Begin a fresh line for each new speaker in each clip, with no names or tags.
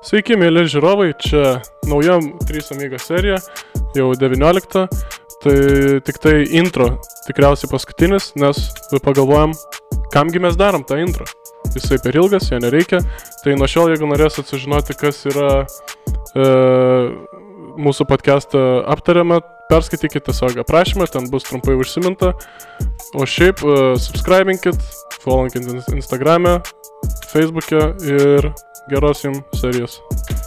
Sveiki, mėly žiūrovai, čia nauja 3 Amigos serija, jau 19, tai tik tai intro, tikriausiai paskutinis, nes pagalvojam, kamgi mes darom tą intro. Jisai per ilgas, jo nereikia, tai nuo šiol, jeigu norėsit sužinoti, kas yra mūsų podcastą aptariame, perskaitykite tiesiog aprašymą, ten bus trumpai užsiminta, o šiaip subscribinkit, followinkit Instagram'e, Facebook'e ir geros jums serijos.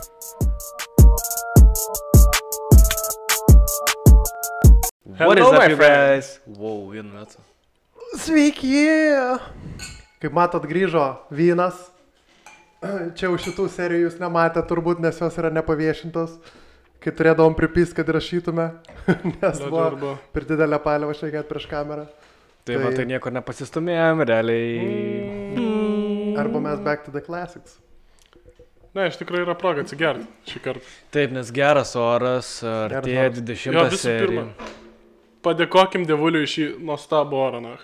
What is up, you guys? Wow, vienu metu.
Sveiki! Kaip matot, grįžo vynas. Čia už šitų serijų jūs nematė turbūt, nes jos yra nepaviešintos. Kai turėdavom pripys, kad rašytume, nes buvo per didelę paliavą šnekėt prieš kamerą.
Tai nieko nepasistumėjom, realiai.
Arba mes back to the classics.
Ne, iš tikrųjų yra proga atsigerti šį kartą.
Taip, nes geras oras, artėja 20 serija.
Padėkokim dievuliui šį nuostabų orą, na.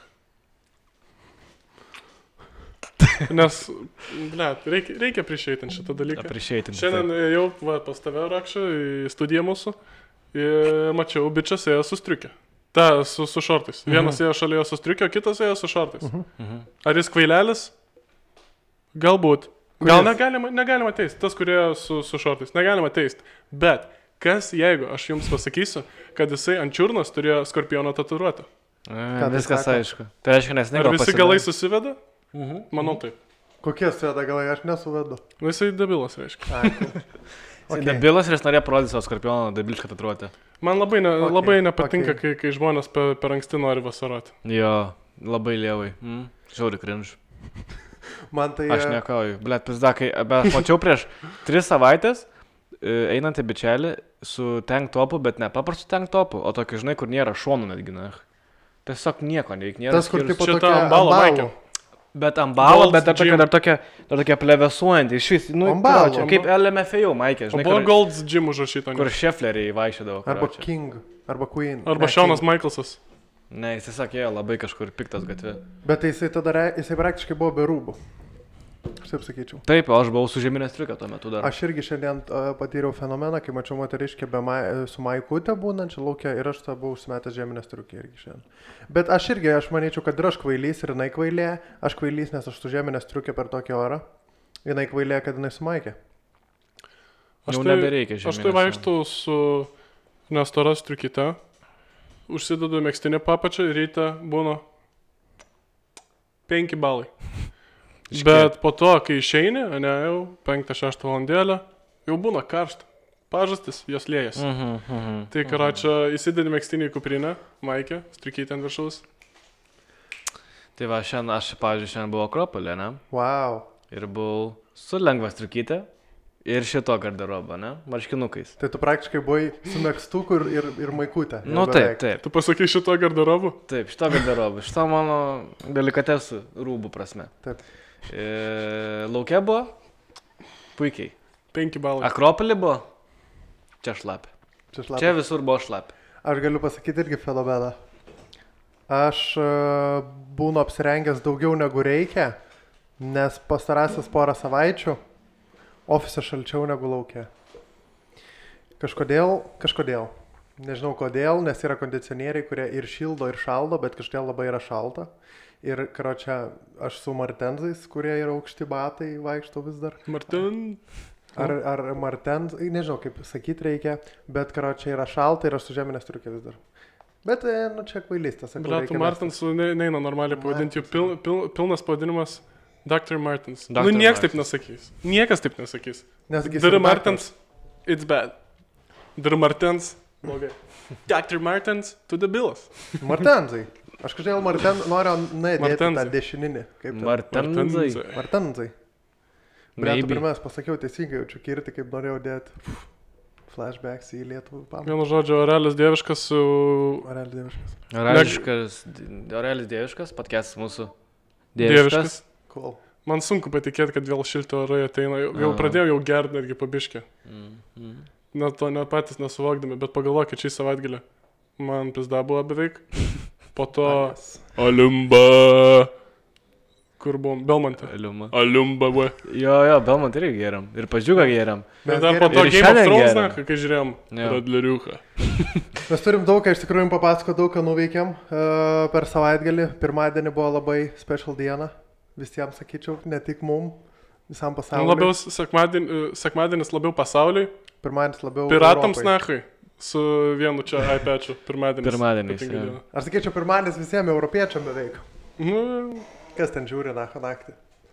Nes, reikia priešeitinti šitą dalyką. Šiandien jau pas tave rakščiu į studiją mūsų ir mačiau, bičias ėjo su striukė. Ta, su šortais. Vienas ėjo šalia su striukė, o kitas ėjo su šortais. Ar jis kvailelis? Galbūt. Gal negalima teisti. Tas, kurie su šortais. Negalima teisti. Bet kas jeigu, aš jums pasakysiu, kad jisai ant čiurnos turėjo skorpiono tatuiruotę?
Viskas aišku. Tai reiškia, nes
ar visi galai susiveda? Manau taip.
Kokie susiveda galai, aš nesuvedu.
Jisai debilas, reiškia.
Debilas ir jis norėjo parodyti savo skorpiono debilišką tatuiruotę.
Man labai nepatinka, kai žmonės per anksti nori vasaroti.
Jo, labai lievai. Žiauri cringe. Aš nekauju. Blet, pizdakai, bet mačiau prieš 3 savaitės einantį bičelį su tank topu, bet ne paprastu tank topu, o tokį, žinai, kur nėra šonų netgi, na. Tiesiog nieko, nėra.
Tas, kur tipo
tokia ambalo.
Bet ambalo, bet dar tokia plevesuojantį. Iš vis, kaip LMFAO maikė, žinai.
Buvo Gold's Gym užrašyta.
Kur šefleriai vaikščiodavo.
Arba King, arba Queen.
Arba Šonas Michaelsas.
Ne, jis tiesiog ėjo labai kažkur piktas gatvė.
Bet jisai praktiškai buvo be rūbų. Aš taip sakyčiau.
Taip, aš buvau su žieminė striukė tuo metu dar.
Aš irgi šiandien patyriau fenomeną, kai mačiau moteriškę su maikutė būnančią laukia ir aš buvau užsimetęs žieminę striukę irgi šiandien. Bet aš manyčiau, kad ir aš kvailys ir jinai kvailė. Aš kvailys, nes aš su žieminė striukė per tokį orą. Jinai kvailė, kad jinai su maikė.
Jau nebereikia žieminės.
Aš tai vaikštau su nestora striukyte. Užsidedu megztinį papačią ir ryte būna 5 balai. Bet po to, kai išeini, jau 5-6 valandėlę, jau būna karšta. Pažastis, jos lėjas. Tai karočią įsidedi megztinį į kuprinę, maikę, striukytę ant viršaus.
Tai va, šiandien buvau Akropolė, ne?
Wow.
Ir buvau su lengva striukytė. Ir šito garderobą, ne? Marškinukais.
Tai tu praktiškai buvai su megztuku ir maikutė.
Nu taip.
Tu pasakai šito garderobu?
Taip, šito garderobu. Šito mano delikatesų rūbų prasme.
Taip.
Lauke buvo? Puikiai.
5 balai.
Akropolė buvo? Čia šlapė. Čia visur buvo šlapė.
Aš galiu pasakyti irgi fenomeną. Aš būnu apsirengęs daugiau negu reikia, nes pastarąsias porą savaičių ofise šalčiau negu laukia. Kažkodėl. Nežinau kodėl, nes yra kondicionieriai, kurie ir šildo, ir šaldo, bet kažkodėl labai yra šalta. Ir, karočią, aš su martenzais, kurie yra aukšti batai, vaikštau vis dar.
Marten?
Ar martenzai, nežinau, kaip sakyti reikia, bet, karočią, yra šalta ir aš su žieminė striukė vis dar. Bet, čia kvailystas.
Blatų Martensų neina normaliai pavadinti, jų pilnas pavadinimas Dr. Martens. Niekas taip nesakys. Niekas taip nesakys. Dr. Martens, it's bad. Dr. Martens, blogai. Dr. Martens, tu debilas.
Martenzai. Aš kažkaip noriu dėti tą dešininį. Martenzai. Blet, pirmas pasakiau teisingai, jaučiu kirti, kaip norėjau dėti. Flashbacks į Lietuvą pamatą.
Vienu žodžiu, Aurelis Dieviškas su...
Aurelis Dieviškas, podcastas mūsų. Dieviškas.
Cool.
Man sunku patikėti, kad vėl šilti orai ateina. Jau pradėjau gerti netgi pabiškę. Net to net patys nesuvokdami, bet pagalvokit šį savaitgalį. Man pizda buvo beveik. Po to Alimba. Kur buvom? Belmonte.
Aliumba,
va.
Jo, Belmonte irgi geriam. Ir pažiūrą geriam.
Bet dar po to Game of Thrones, kai žiūrėjom. Radleriuką.
Mes turim daug, iš tikrųjų papasako daug, ką nuveikėm per savaitgalį. Pirmadienį buvo labai special diena. Visiems sakyčiau, ne tik mum, visam pasauliui.
Labiau sekmadienis labiau pasauliui.
Pirmadienis labiau
piratams nachai. Su vienu čia iPad'u.
Pirmadienis.
Aš sakyčiau, pirmadienis visiems europiečiam beveik. Kas ten žiūri naktį?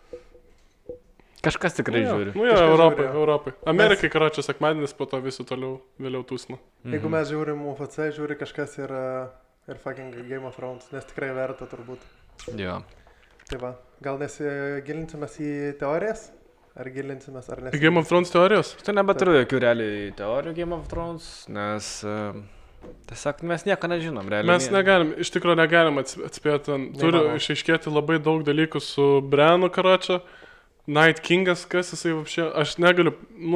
Kažkas tikrai žiūri.
Europai. Amerikai karočią sekmadienis, po to visi vėliau tūsna.
Jeigu mes žiūrim UFC, žiūri kažkas ir fucking Game of Thrones, nes tikrai verta turbūt.
Jo.
Tai va, gal nesigilinsimės į teorijas? Ar gilinsimės, ar nesigilinsimės?
Game of Thrones teorijos?
Tai nebeturiu jokių realiai teorijų Game of Thrones, nes tiesiog mes nieko nežinom.
Mes negalim, iš tikrųjų negalim atspėti. Turi išaiškėti labai daug dalykų su Brianu karočią. Night Kingas, kas jisai vapšė, aš negaliu,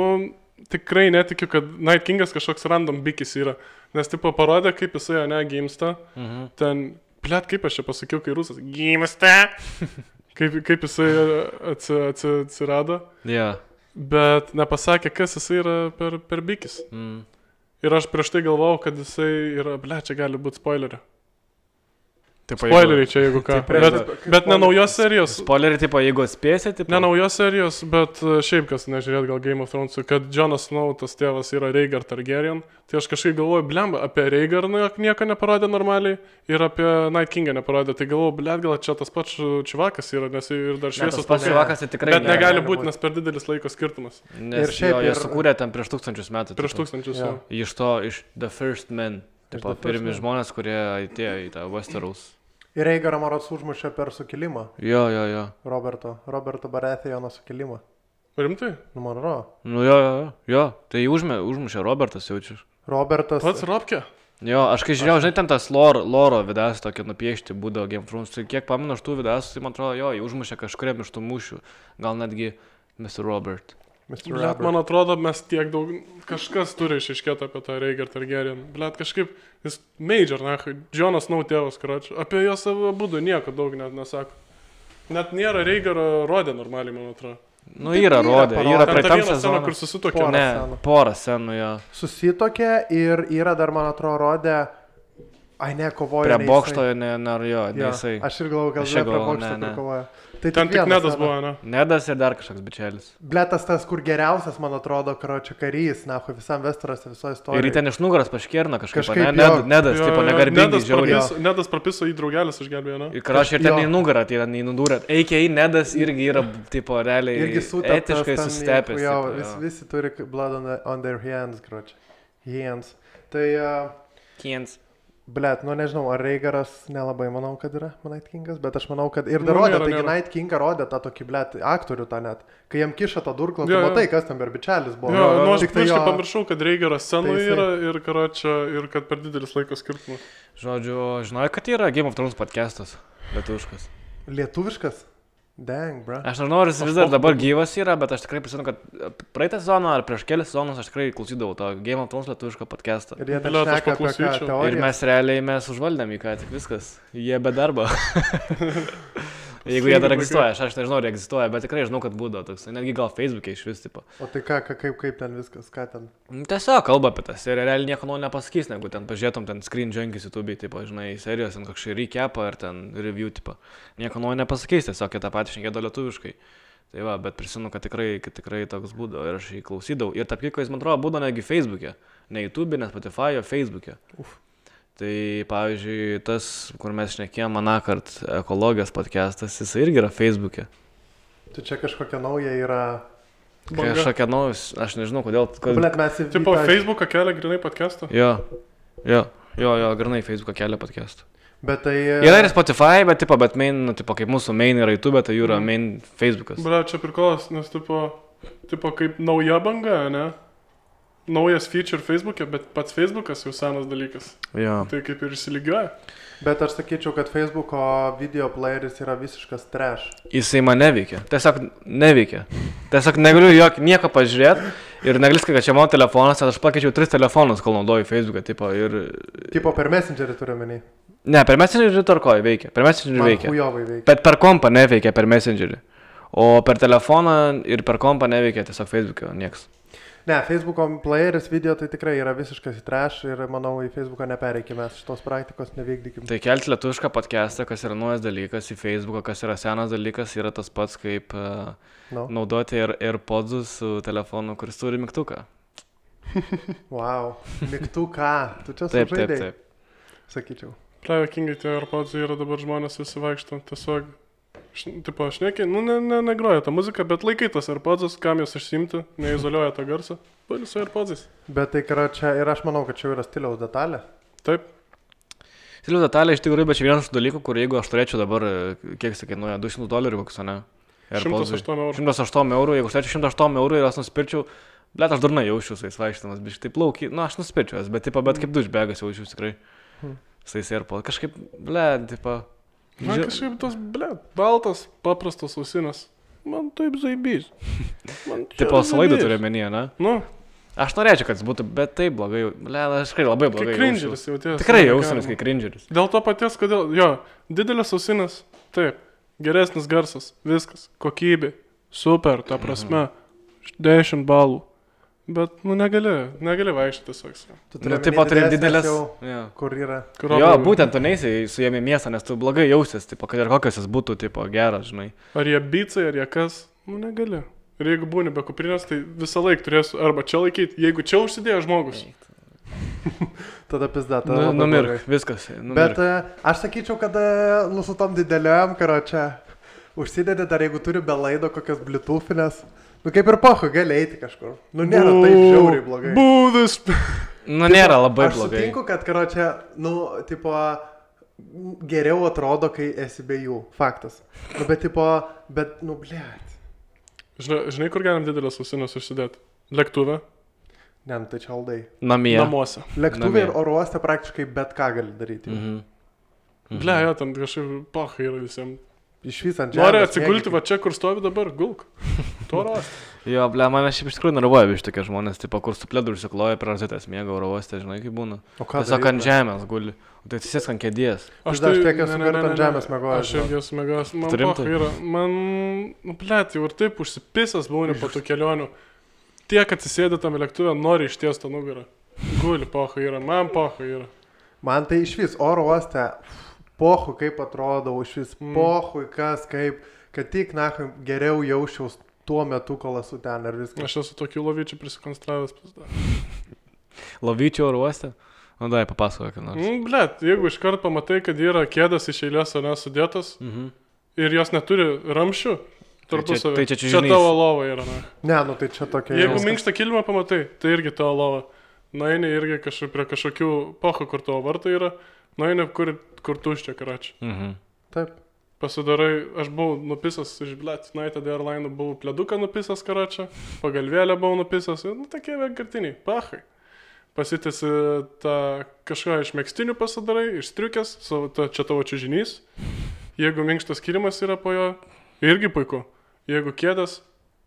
tikrai netikiu, kad Night Kingas kažkoks random bikis yra. Nes tipo parodė, kaip jisai gimsta. Ten, kaip aš čia pasakiau, kai rusas, gimsta. Kaip jisai atsirado. Bet nepasakė, kas jisai yra per bikis. Ir aš prieš tai galvojau, kad jisai yra, čia gali būti spoilerį. Spoileriai čia, jeigu ką. Bet ne naujos serijos.
Spoileriai, tipo, jeigu atspėsi, tipo.
Ne naujos serijos, bet šiaip kas nežiūrėt gal Game of Thrones, kad Jonas Snow, tas tėvas yra Rhaegar Targaryen. Tai aš kažkaip galvoju, blemba, apie Rhaegar nieko neparodė normaliai ir apie Night Kingą neparodė. Tai galvoju, gal čia tas pats čivakas yra, nes ir dar šviesos
čivakas tikrai.
Bet negali būti, nes per didelis laiko skirtumas.
Nes jie sukūrė ten prieš 1000 metų.
Prieš 1000, jo.
Iš The First Men. Tipo, pirmi žmonės, kurie atėjo į tą Westeros.
Ir Rhaegarą Marots užmušė per sukilimą.
Jo.
Roberto Baratheono sukilimą.
Rimtai?
Man atrodo.
Jo. Tai užmušė Robertas jaučiu.
Robertas.
Pats Robke?
Jo, aš kai žiūrėjau, žinai, ten tas loro vidas tokie nupiešti būdavo Game of Thrones. Tai kiek pamenu aš tų vidas, tai man atrodo, jį užmušė kažkuriam iš tų mūšių. Gal netgi Mr. Robert.
Blet, man atrodo, mes tiek daug, kažkas turi išaiškėti apie tą Rhaegar Targaryen. Blet, kažkaip, jis major, Jonas Snow tėvas, karočią. Apie jos abudu nieko daug net nesako. Net nėra Rhaegaro rodė normaliai, man atrodo.
Yra rodė, yra praeitam sezonui.
Kur susitokė.
Porą scenų, jo.
Susitokė ir yra dar, man atrodo, rodė. Kovoja.
Prie bokšto, jisai.
Aš ir galvoju, gal prie bokšto kovoja.
Tai ten tik Nedas buvo, ne?
Nedas ir dar kažkoks bičelis.
Bletas tas, kur geriausias, man atrodo, karočią karys, visam Westerose, visoje istorijoje.
Ir ten iš nugaras paškierna kažkaip, ne? Nedas, tipo, negarbingai žiauriai.
Nedas prapiso į draugelis išgelbėjo, ne?
Ir karočią ir ten į nugarą, tai yra į nudūrę. A.K.A. Nedas irgi yra, tipo, realiai etiškai sustepęs.
Jo, visi turi blood on their hands, karočią. Hands. Tai...
Hands.
Blet, nežinau, ar Rhaegaras nelabai manau, kad yra Night Kingas, bet aš manau, kad ir dar rodė, taigi Night Kingą rodė tą tokį, blet, aktorių tą net. Kai jam kiša tą durklą, tu matai, kas ten per bičelis buvo.
Aš pamiršau, kad Rhaegaras scenoje yra ir karočią, ir kad per didelis laikos skirtumas.
Žodžiu, žinojai, kad yra Game of Thrones podcastas, lietuviškas.
Lietuviškas? Dang, bro.
Aš nežinau, ar jis vis dar dabar gyvas yra, bet aš tikrai prisimenu, kad praeitą sezoną ar prieš kelias sezonus aš tikrai klausydavau to Game of Thrones lietuvišką podcastą.
Ir jie šneka apie teoriją.
Ir mes užvaldėm į ką tik viskas. Jie be darbo. Jeigu jie dar egzistuoja, aš nežinau, ar egzistuoja, bet tikrai žinau, kad būdavo toks. Netgi gal Facebook'e iš vis, tipo.
O tai kaip ten viskas, ką ten?
Tiesiog kalba apie tas ir realiai nieko nepasakys, negu ten pažiūrėtum ten Screen Junkies YouTube, tipo, žinai, serijos, ten kažkaip recapą ar ten review, tipo. Nieko nepasakys, tiesiog jie tą patį šnekėdo lietuviškai. Tai va, bet prisimenu, kad tikrai toks būdavo ir aš jį klausydavau. Ir tarp kitko jis, man atrodo, būdavo negi Facebook'e. Ne YouTube, ne Spotify, o Facebook'e. Tai, pavyzdžiui, tas, kur mes šnekėjom manąkart ekologijos podcastas, jis irgi yra Facebook'e.
Tai čia kažkokia nauja yra...
Kažkokia nauja, aš nežinau, kodėl...
Blet, mes į...
Tipo, Facebook'ą kelia grinai podcastą?
Jo, grinai Facebook'ą kelia podcastą.
Bet tai...
Yra ir Spotify, bet main, kaip mūsų main yra YouTube, tai jų yra main Facebook'as.
Blet, čia prikolas, nes tipo kaip nauja banga, ne? Naujas feature Facebook'e, bet pats Facebook'as jau senas dalykas.
Jo.
Tai kaip ir įsilygiuoja.
Bet aš sakyčiau, kad Facebook'o video playeris yra visiškas trash.
Jisai man neveikia. Tiesiog neveikia. Tiesiog negaliu nieko pažiūrėti ir negaliu, kad čia mano telefonas, aš pakeičiau 3 telefonus, kol naudoju Facebook'ą, tipo ir...
Tipo per Messengerį turiu menį.
Ne, per Messengerį tvarkoju veikia. Per Messengerį veikia.
veikia.
Bet per kompą neveikia per Messengerį. O per telefoną ir per kompą neveikia tiesiog Facebook'o nieks.
Ne, Facebook'o playeris video tai tikrai yra visiškas trash ir manau į Facebook'ą nepereikime, šitos praktikos nevykdykim.
Tai kelti lietuvišką podcastą, kas yra naujas dalykas, į Facebook'ą, kas yra senas dalykas, yra tas pats kaip naudoti AirPodsus su telefonu, kuris turi mygtuką.
Wow, mygtuką, tu čia sužaidai.
Taip.
Sakyčiau.
Juokingai tie AirPodsai yra dabar žmonės visi vaikšto, tiesiog, tipo, šnekiai, negroja tą muziką, bet laikai tas AirPodsus, kam jūs išsimti, neizoliuoja tą garsą, bali su AirPodsais.
Bet tai yra čia, ir aš manau, kad čia yra stiliaus detalė.
Taip.
Stiliaus detalė iš tikrųjų, bet čia vienas iš dalykų, kur jeigu aš turėčiau dabar, kiek sakainuoja, $200 koks, ne?
108 eurų.
108 eurų, jeigu aš turėčiau 108 eurų ir aš nusipirčiau, bet aš durna jaučiu su jais vaikštamas, bet taip laukiai, aš nusipirčiau jas, bet kaip dušbegas jaučiu tikrai. Sais AirPod, kažkaip, tipo...
Man kažkaip tas, baltas, paprastas ausinas. Man taip zaibys.
Tipo, slaidą turiu menyje, ne?
Nu.
Aš norėčiau, kad jis būtų, bet taip blogai, aš tikrai labai blogai.
Kaip cringeris jauties.
Tikrai jausinas, kaip cringeris.
Dėl to paties, kodėl, didelis ausinas, taip, geresnis garsas, viskas, kokybė, super, ta prasme, 10 balų. Bet, negali vaikščioti tiesiog.
Tu turi
taip pat turi didelės...
Kur yra?
Būtent tu neisi su jiem į miestą, nes tu blogai jausies, tipo, kad ir kokias jis būtų, tipo, geras, žinai.
Ar jie bicai, ar jie kas, negali. Ir jeigu būni be kuprinės, tai visą laiką turėsiu arba čia laikyti, jeigu čia užsidėjo žmogus.
Tada pizda,
numirk, viskas.
Bet aš sakyčiau, kad su tom dideliam, karo čia užsidedi dar, jeigu turi be laido kokias bluetoothinės. Kaip ir pohu, gali eiti kažkur. Nėra taip žiauriai blogai.
Būdas.
Nėra labai blogai.
Aš sutinku, kad, karočią, tipo, geriau atrodo, kai esi be jų. Faktas. Bet, blėt.
Žinai, kur galim didelės ausinės užsidėti? Lėktuve?
Ne, tai čia aldai.
Namuose.
Lėktuve ir oro uoste praktiškai bet ką gali daryti.
Blė, ten kažkaip pohu yra visiems.
Išvysant žemės.
Nori atsigulti va čia, kur stovi dabar, gulk. To rast.
Jo, ble, man šiaip iš tikrųjų nervuoja iš tokie žmonės, tipo, kur su pledu užsikloja prie rozetės miega oro uoste, žinai, kaip būna. Tiesiog ant žemės guli. O tai atsisėsk ant kėdės.
Aš tiek esu ant žemės mėgojęs.
Aš irgi esu mėgojęs. Man pohu yra. Blėt, jau ir taip užsipisęs būni po tų kelionių. Tiek atsisėdė tam lėktuve, nori išties tą nugarą. Guli, pohu yra. Man pohu yra.
Man tai išvis oro uoste. Pohu kaip atrodau, išvis pohu, kas kaip, kad tik geriau jaučiaus tuo metu, kol esu ten ir viskas.
Aš esu tokių lovyčių prisikonstravęs.
Lovyčių oro uoste? Nu, dai, papasakok, ką nors.
Blet, jeigu iškart pamatai, kad yra kėdas iš eilės nesudėtas ir jos neturi ramščių, tarpusavį,
tai
čia tavo lova yra.
Ne, tai čia tokia.
Jeigu minkštą kilimą pamatai, tai irgi tavo lova. Nueini irgi prie kažkokių pohu, kur tavo vartai yra. Nueini, kur tuščia, karačiai.
Taip.
Pasidarai, aš buvau nupisas iš Blet United Airline, buvau pleduką nupisas, karačią, pagalvėlę buvau nupisas, tokie vienkartiniai, pahai. Pasitėsi tą kažką iš megstinių pasidarai, iš striukės, čia tavo čiužinys. Jeigu minkštas kilimas yra po jo, irgi puiku. Jeigu kietas,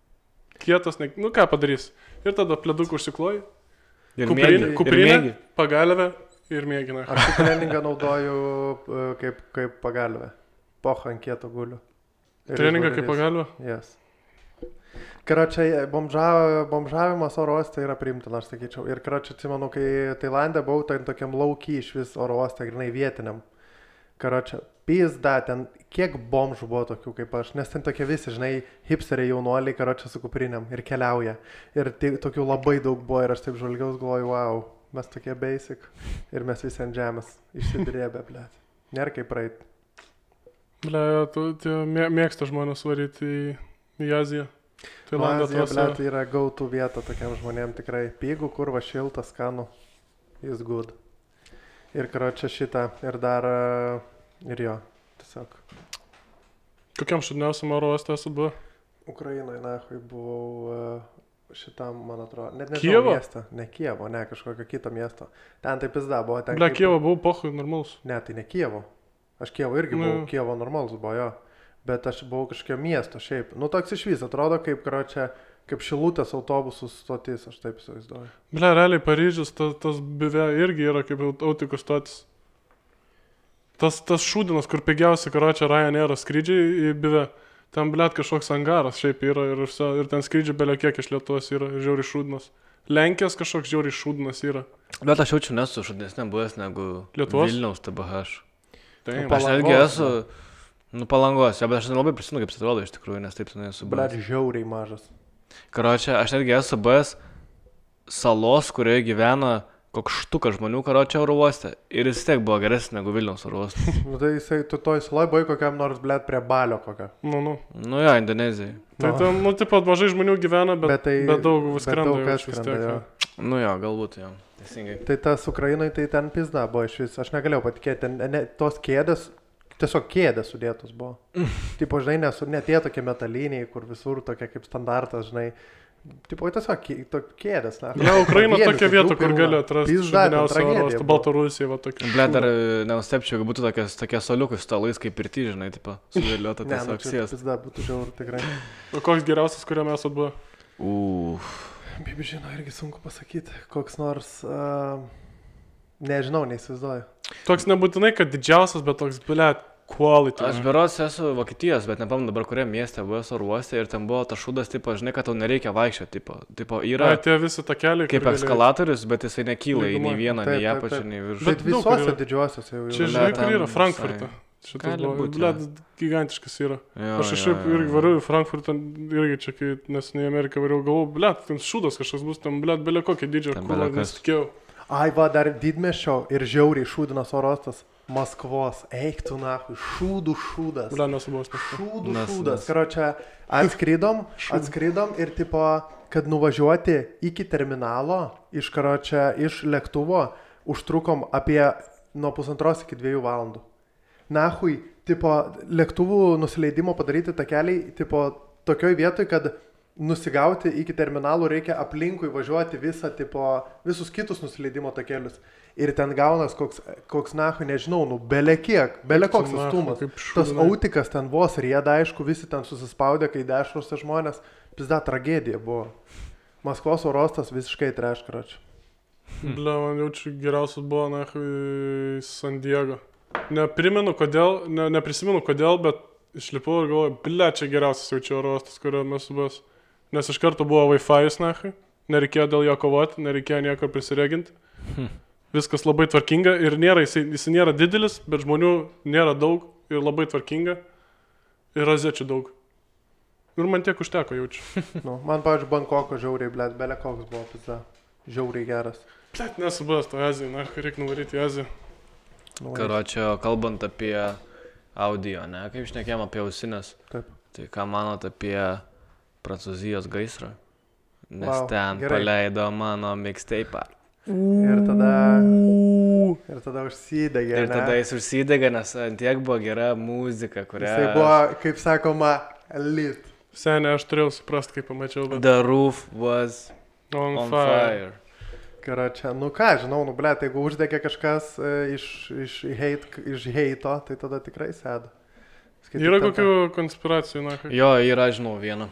ką padarys. Ir tada pledukų užsikloji, kuprinė, pagalvę. Ir mėgina.
Aš treningą naudoju kaip pagalvę. Poha ant kieto guliu.
Treningą kaip pagalvę?
Yes. Karočiai, bomžavimas oro uoste yra priimtina, aš sakyčiau. Ir karočiai, atsimenu, kai Tailande buvau, tai tokiam lauky iš vis oro uoste, grinai vietiniam. Karočiai, pizda, ten kiek bomžų buvo tokių kaip aš, nes ten tokie visi, žinai, hipsteriai jaunuoliai, karočiai su kupriniam ir keliauja. Ir tokių labai daug buvo ir aš taip žvalgiaus galvoju, wow. Mes tokie basic ir mes visi ant žemės išsidrėbė, blėt. Nėra kaip praeit.
Blėt, tu mėgsta žmonės varyti į Aziją.
Azija, blėt, yra go-to vieta tokiam žmonėm tikrai. Pigų, kurva, šiltas, skanu. Is good. Ir karočią šitą. Ir dar, ir jo, tiesiog.
Kokiam šudniausiam oro uoste esu buvo?
Ukrainoje, nahui, buvau... Šitam, man atrodo, net
nežinau
miestą. Ne Kijevo, ne kažkokio kito miesto. Ten taip pizda buvo.
Ble, Kijevo buvo pohui normalus.
Ne, tai ne Kijevo. Aš Kijevo irgi buvau, Kijevo normalus buvo, jo. Bet aš buvau kažkokio miesto šiaip. Toks iš vis atrodo, kaip Šilutės autobusų stotis, aš taip įsivaizduoju.
Ble, realiai Paryžius, tas bive irgi yra kaip autobusų stotis. Tas šūdinas, kur pigiausia, karočią, Ryanair skrydžiai į Bivę. Ten, blėt, kažkoks angaras šiaip yra ir ten skrydžiai belia kiek iš Lietuvos yra žiauriai šūdinas. Lenkijos kažkoks žiauriai šūdinas yra.
Bet aš jaučiu nesu šūdinesnė buvęs negu
Lietuvos?
Vilniaus TBH.
Taip.
Aš netgi esu, Palangos, bet aš nelabai prisimenu, kaip jis atrodo iš tikrųjų, nes taip nesu buvęs.
Blėt, žiauriai mažas.
Karočią, aš netgi esu buvęs salos, kurioje gyvena koks štukas žmonių, karočią oro uoste. Ir jis tiek buvo geresnis negu Vilniaus oro uostas.
Nu tai jisai, tu toj saloj buvai kokiam nors, blėt, prie Balio kokio.
Nu.
Nu jo, Indonezijai.
Tai ten, tipo, mažai žmonių gyvena, bet daug vis skrenda.
Nu jo, galbūt jo. Teisingai.
Tai tas Ukrainai, tai ten pizda buvo iš vis. Aš negalėjau patikėti, tos kėdės, tiesiog kėdės sudėtos buvo. Tipo, žinai, ne tie tokie metaliniai, kur visur tokie kaip standartas, žinai. Tipo, tiesiog kėdės, na.
Na, Ukraina tokia vieta, kur gali atrasti šūdiniausią oro uostą, Baltarusija, va tokia.
Ble, dar nenustepčiau, jeigu būtų tokie soliukai stalais kaip pirty, žinai, tipo, suvėliota tiesiog sės.
Pizda, būtų žiaur, tikrai.
O koks geriausias, kuriame esat buvo?
Bibi, žinau, irgi sunku pasakyti, koks nors, nežinau, neįsivaizduoju.
Toks nebūtinai, kad didžiausias, bet toks, blėt, quality.
Aš berods esu Vokietijos, bet nepamenu dabar, kuriam mieste buvo oro uoste ir ten buvo tas šūdas, tipo, žinai, kad tau nereikia vaikščioti, tipo, yra
tie visi takeliai,
kaip eskalatorius, bet jisai nekyla į nei vieną, nei apačią, nei viršų.
Bet visuose didžiuosiuose jau.
Čia, žinai, kur yra Frankfurte. Šitas buvo, blėt, gigantiškas yra. Aš šiaip irgi variu į Frankfurtą, irgi čia, kai nesnei Ameriką variu, galvoju, blėt, ten šūdas kažkas bus, ten, blėt, belia kokį didžią kulą, nesitikėjau.
Ai, va, dar didmiesčio ir žiauriai šūdinas oro uostas. Maskvos, eik tu nahui, šūdas.
Bля, nesubos.
Šūdas. Karočią, atskridom ir tipo, kad nuvažiuoti iki terminalo iš lėktuvo užtrukom apie nuo 1,5 iki 2 valandų. Nahui, tipo, lėktuvų nusileidimo padaryti takeliai, tipo, tokioj vietoj, kad nusigauti iki terminalų reikia aplinkui važiuoti visus kitus nusileidimo takelius. Ir ten gaunas koks nahui, nežinau, bele koks atstumas. Tas autikas ten vos rieda, aišku, visi ten susispaudę, kai dešruose žmonės. Pizda, tragedija buvo. Maskvos oro uostas visiškai treš, karočią.
Ble, man jaučiu geriausias buvo, nahui, San Diego. Neprisimenu kodėl, bet išlipau ir galvoju, ble, čia geriausias jaučiu oro uostas, kurio mes subės. Nes iš karto buvo Wi-Fi, nahui. Nereikėjo dėl jo kovoti, nereikėjo nieko prisireginti. Viskas labai tvarkinga ir jis nėra didelis, bet žmonių nėra daug ir labai tvarkinga ir rozečių daug. Ir man tiek užteko jaučiu.
Man, pavyzdžiui, Bankoko žiauriai, blėt, bele koks buvo pizda. Žiauriai geras.
Blėt, nesubės to Aziją, reikia nuvaryti į Aziją.
Karočio, kalbant apie audio, ne, kaip šnekėjom apie ausinės.
Taip.
Tai ką manot apie Prancūzijos gaisrą? Nes ten paleido mano mixtape'ą.
Ir tada užsidegė.
Ir tada jis užsidegė, nes antiek buvo gera muzika, kurią...
Jisai buvo, kaip sakoma, lit.
Senė, aš turėjau suprasti, kaip pamačiau, bet...
The roof was on fire.
Karočią, ką, žinau, blėt, jeigu uždegė kažkas iš heito, tai tada tikrai sėda.
Yra kokių konspiracijų, na?
Jo, yra, žinau, vieną.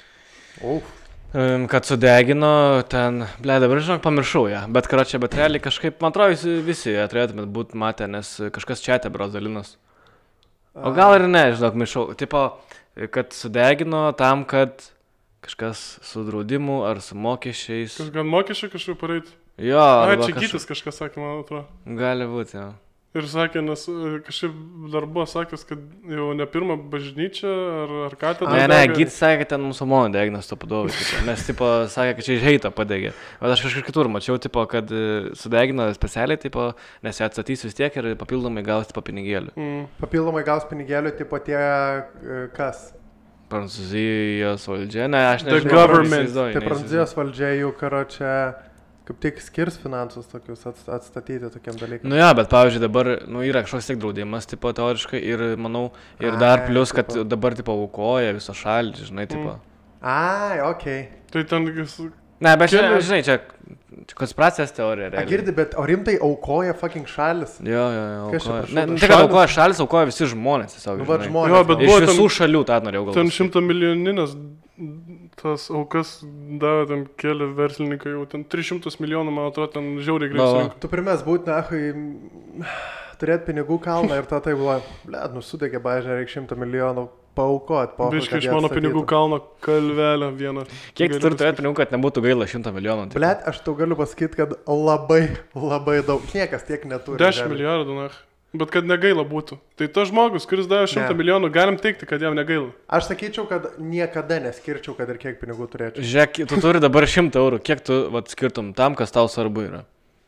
Kad sudegino ten, dabar žinok, pamiršau ją, bet karočią, bet realiai kažkaip, man atrodo, visi turėtumėt būti matę, nes kažkas čia brazalinas. O gal ir ne, žinok, mišau, tipo, kad sudegino tam, kad kažkas su draudimu ar su mokesčiais.
Kažkas mokesčiai kažkaip pareiti?
Jo.
Čia kitas kažkas sakė, man atrodo.
Gali būti, jo.
Ir sakė, nes kažkaip dar buvo sakęs, kad jau ne pirmą bažnyčią ar katedrą.
Ne, gytis sakė, kad ten musulmonų degnas to padovai, nes tipo sakė, kad čia iš heito padegė. Bet aš kažkur kitur mačiau, tipo, kad sudegino specialiai, tipo, nes jie atstatys vis tiek ir papildomai gaus tipo pinigėlių.
Papildomai gaus pinigėlių, tipo tie kas?
Prancūzijos valdžia, ne, aš nežinau.
The government.
Tai Prancūzijos valdžia jų, karočią, kaip tik skirs finansus tokius atstatyti tokiam dalykam.
Nu jo, bet pavyzdžiui dabar, yra kažkoks tiek draudimas, tipo, teoriškai ir, manau, ir dar plius, kad dabar, tipo, aukoja visą šalį, žinai, tipo.
Ai, okei.
Tai ten...
Ne, bet žinai, čia konspiracijos teorija, realiai.
Girdi, bet o rimtai aukoja fucking šalis?
Jo, aukoja. Ne, tai kad aukoja šalis, aukoja visi žmonės, tiesiog, žinai.
Jo, bet
iš visų šalių tą norėjau galvoti.
Ten 100 milijoninės tas aukas davė ten keli verslininkai, jau ten 300 milijonų, man atrodo, ten žiauriai greitai.
Tu pirmės būt, turėti pinigų kalną ir tai buvo, sudegė bažnė, reikia 100 milijonų paaukot.
Biškai iš mano pinigų kalno kalvelę vieną.
Kiek tu turi turėti pinigų, kad nebūtų gaila 100 milijonų?
Blet, aš tau galiu pasakyti, kad labai, labai daug. Niekas tiek neturi.
10 milijardų, na. Bet kad negaila būtų. Tai tas žmogus, kuris davė 100 milijonų, galim teikti, kad jam negaila.
Aš sakyčiau, kad niekada neskirčiau, kad ir kiek pinigų turėčiau.
Žiūrėk, tu turi dabar 100 eurų. Kiek tu skirtum tam, kas tau svarbu yra?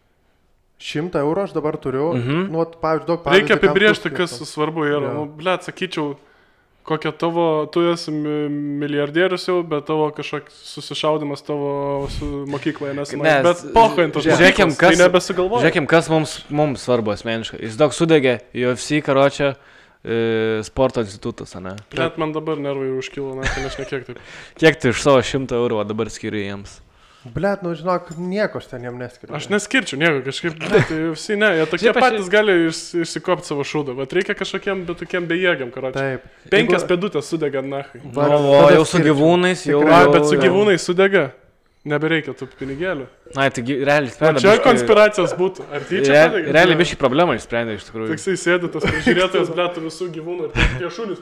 100 eurų aš dabar turiu. Nu, pavyzdžiui, daug
pavyzdžių. Reikia apibriežti, kas svarbu yra. Nu, blet, sakyčiau, kokia tavo, tu esi milijardierius jau, bet tavo kažkoks susišaudimas tavo mokykloje nesimai. Bet pochaintos mokyklos, tai nebesugalvoju.
Žiūrėkim, kas mums svarbu asmeniškai. Jis daug sudegė UFC, karočią, sporto institutas, ne?
Blet, man dabar nervai užkilo, ne, tai aš nekiek taip.
Kiek tu iš savo 100 eurų dabar skiri jiems?
Blet, nu žinok, nieko aš ten jam neskiriu.
Aš neskirčiau nieko, kažkaip, tai visi ne, jie tokie patys gali išsikopti savo šūdą, bet reikia kažkokiem, bet tokiem bejėgiam, karočiui. 5 pėdutės sudega, nahai.
O jau su gyvūnais jau...
Bet su gyvūnais sudega. Nebereikia tų pinigėlių.
Na, tai realiai sprendė.
Čia konspiracijos būtų. Ar tyčia padėgi?
Realiai biškai problemą išsprendė iš tikrųjų.
Tik jisai sėdi, tas prižiūrėtojas, blėtų visų gyvūnų ir tie šunys.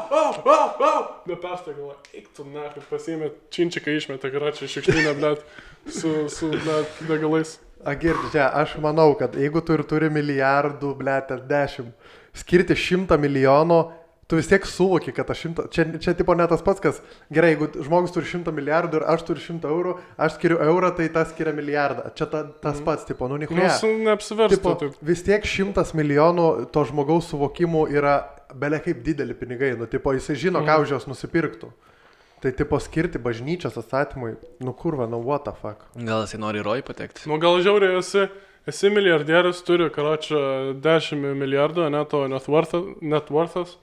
Neperstagala. Eik tu, nahai, pasiėmė činčiką išmetę, karočiui, šiukštyną, blėt, su degalais.
Girdi, čia, aš manau, kad jeigu tu ir turi milijardų, blėt, 10, skirti 100 milijonų, tu vis tiek suvoki, kad aš 100... Čia tipo ne tas pats, kas... Gerai, jeigu žmogus turi 100 milijardų ir aš turiu 100 eurų, aš skiriu eurą, tai tas skiria milijardą. Čia tas pats, tipo, nu nichuja.
Neapsiverstų.
Vis tiek 100 milijonų to žmogaus suvokimų yra belia kaip dideli pinigai. Nu, tipo, jisai žino, ką už jos nusipirktų. Tai tipo skirti bažnyčios atstatymui, nu kurva, nu what the fuck.
Gal jisai nori roj patekti?
Nu gal žiauriai esi milijardierius, turi, karočią, 10 milijardų, ne to net worthas.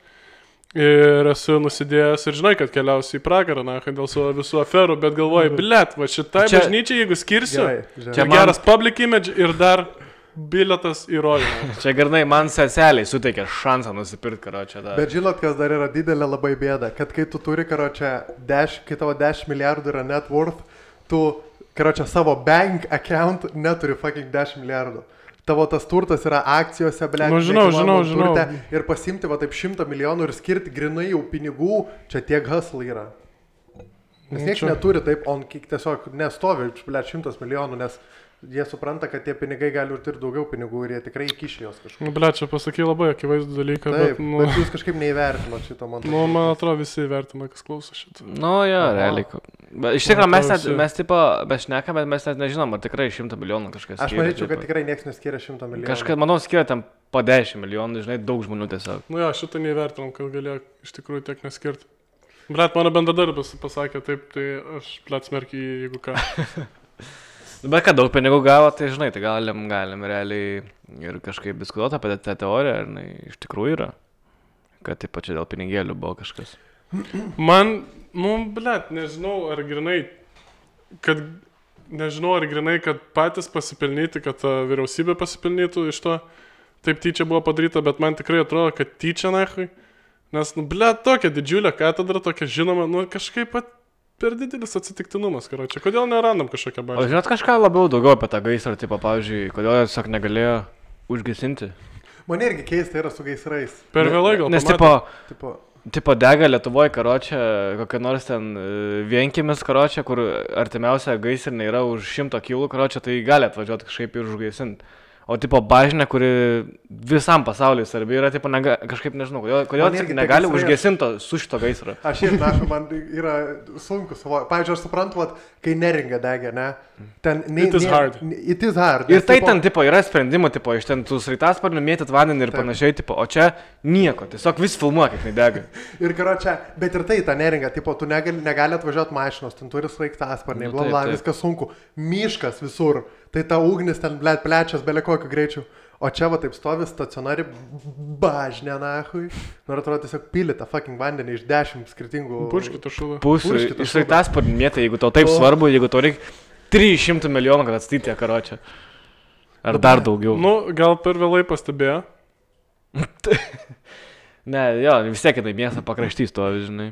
Ir esu nusidėjęs ir žinai, kad keliausiu į pragarą, na, dėl savo visų aferų, bet galvoju, blet, va šitai bažnyčiai, jeigu skirsiu, čia geras public image ir dar bilietas į rojų.
Čia garnai man seseliai suteikia šansą nusipirkti, karočią.
Bet žinot, kas dar yra didelė labai bėda, kad kai tu turi, karočią, kai tavo 10 milijardų yra net worth, tu, karočią, savo bank account neturi fucking 10 milijardų. Tavo tas turtas yra akcijose, blėt,
nu, žinau.
Ir pasimti va taip 100 milijonų ir skirti grinai jau pinigų, čia tiek hustle yra. Nes nieks neturi taip, on kiek tiesiog nestovi, blėt, 100 milijonų, nes jie supranta, kad tie pinigai gali ir daugiau pinigų ir jie tikrai įkiš jos kažkur.
Nu, blėt, čia pasakai labai akivaizdų dalyką,
taip, bet jūs kažkaip neįvertino šito, man.
Nu, man atrodo, visi įvertina, kas klauso šito.
Nu, jo, realiai. Bet iš tikrųjų, mes tipo, bešnekam, bet mes net nežinom, ar tikrai 100 milijonų kažkas skiria.
Aš manyčiau, kad tikrai nieks neskiria 100 milijonų.
Kažkas, manau, skiria ten po 10 milijonų, žinai, daug žmonių tiesiog.
Nu, jo, šitą neįvertinom, kad galėjo iš tikrųjų tiek neskirti. Blet, mano bendradarbis pasakė taip, tai aš, blet, smerkiu, jeigu ką.
Bet kad daug pinigų gavo, tai žinai, tai galim realiai ir kažkaip diskutuoti apie tą teoriją, ar jinai iš tikrųjų yra, kad taip pačiai dėl pinigėlių buvo kažkas.
Man, nu, blet, nežinau, ar grinai, kad patys pasipelnyti, kad vyriausybė pasipelnytų iš to, taip tyčia buvo padaryta, bet man tikrai atrodo, kad tyčia nahui, nes, nu, blet, tokia didžiulė katedra, tokia žinoma, nu, kažkaip pat per didelis atsitiktinumas, karočią. Kodėl nerandam kažkokią bažnyčią?
O žinot kažką labiau daugiau apie tą gaisrą, tipo, pavyzdžiui, kodėl jie tiesiog negalėjo užgesinti?
Man irgi keista yra su gaisrais.
Per vėlai gal
nes tipo dega Lietuvoje, karočią, kokia nors ten vienkimis, karočią, kur artimiausia gaisrinė yra už 100 km, karočią, tai gali atvažiuoti kažkaip ir užgaisinti. O tipo bažnyčia, kuri visam pasauliui svarbi yra, tipo, kažkaip nežinau, kodėl negali užgesinto su šito gaisro.
Aš irgi, man yra sunku suvokti. Pavyzdžiui, aš suprantu, kai neringa degė, ne?
It is hard.
It is hard.
Ir tai ten, tipo, yra sprendimų, tipo, iš ten tų sraigtasparnių mėtyt vandenį ir panašiai, tipo, o čia nieko, tiesiog vis filmuoja, kaip nedega.
Ir karočią, bet ir tai ta neringa, tipo, tu negali atvažiuoti mašinos, ten turi sraigtasparniai, bla bla, viskas sunku. Miškas visur. Tai ta ugnis ten, blėt, plečias, belė kokiu greičiu. O čia va taip stovi stacionari bažnė, nahui. Noriu atrodo tiesiog pili tą fucking vandenį iš 10 skirtingų...
Purškito šūdą.
Iš sraigtasparnių mėtai, jeigu tau taip svarbu, jeigu tau reikia 300 milijonų, kad atstatyti ją, karočią. Ar dar daugiau.
Nu, gal per vėlai pastebėjo.
Ne, jo, vis tiek jinai miestą pakraštys to, žinai.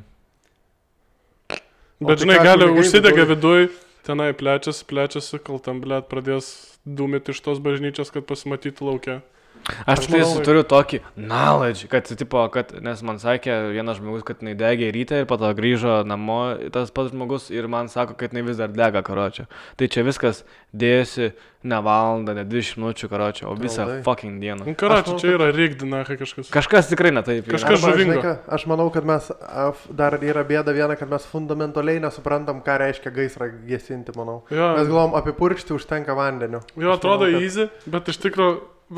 Bet žinai, gali užsidega viduj. Tenai plečiasi, kol tam, blėt, pradės dūmėti iš tos bažnyčios, kad pasimatytų laukia.
Aš turiu tokį knowledge, kad, nes man sakė vienas žmogus, kad jinai degė ryte ir po to grįžo namo tas pats žmogus ir man sako, kad jinai vis dar dega, karočią. Tai čia viskas dėjosi ne valandą, ne 20 minučių, karočią, o visą fucking dieną.
Karočią, čia yra rigdina kažkas.
Kažkas tikrai ne taip.
Kažkas žuvingo.
Aš manau, kad mes dar yra bėda viena, kad mes fundamentaliai nesuprantam, ką reiškia gaisrą gesinti, manau.
Jo.
Mes galvom, apipurkšti užtenka vandeniu.
Jo, atrodo easy, bet iš tikrųjų,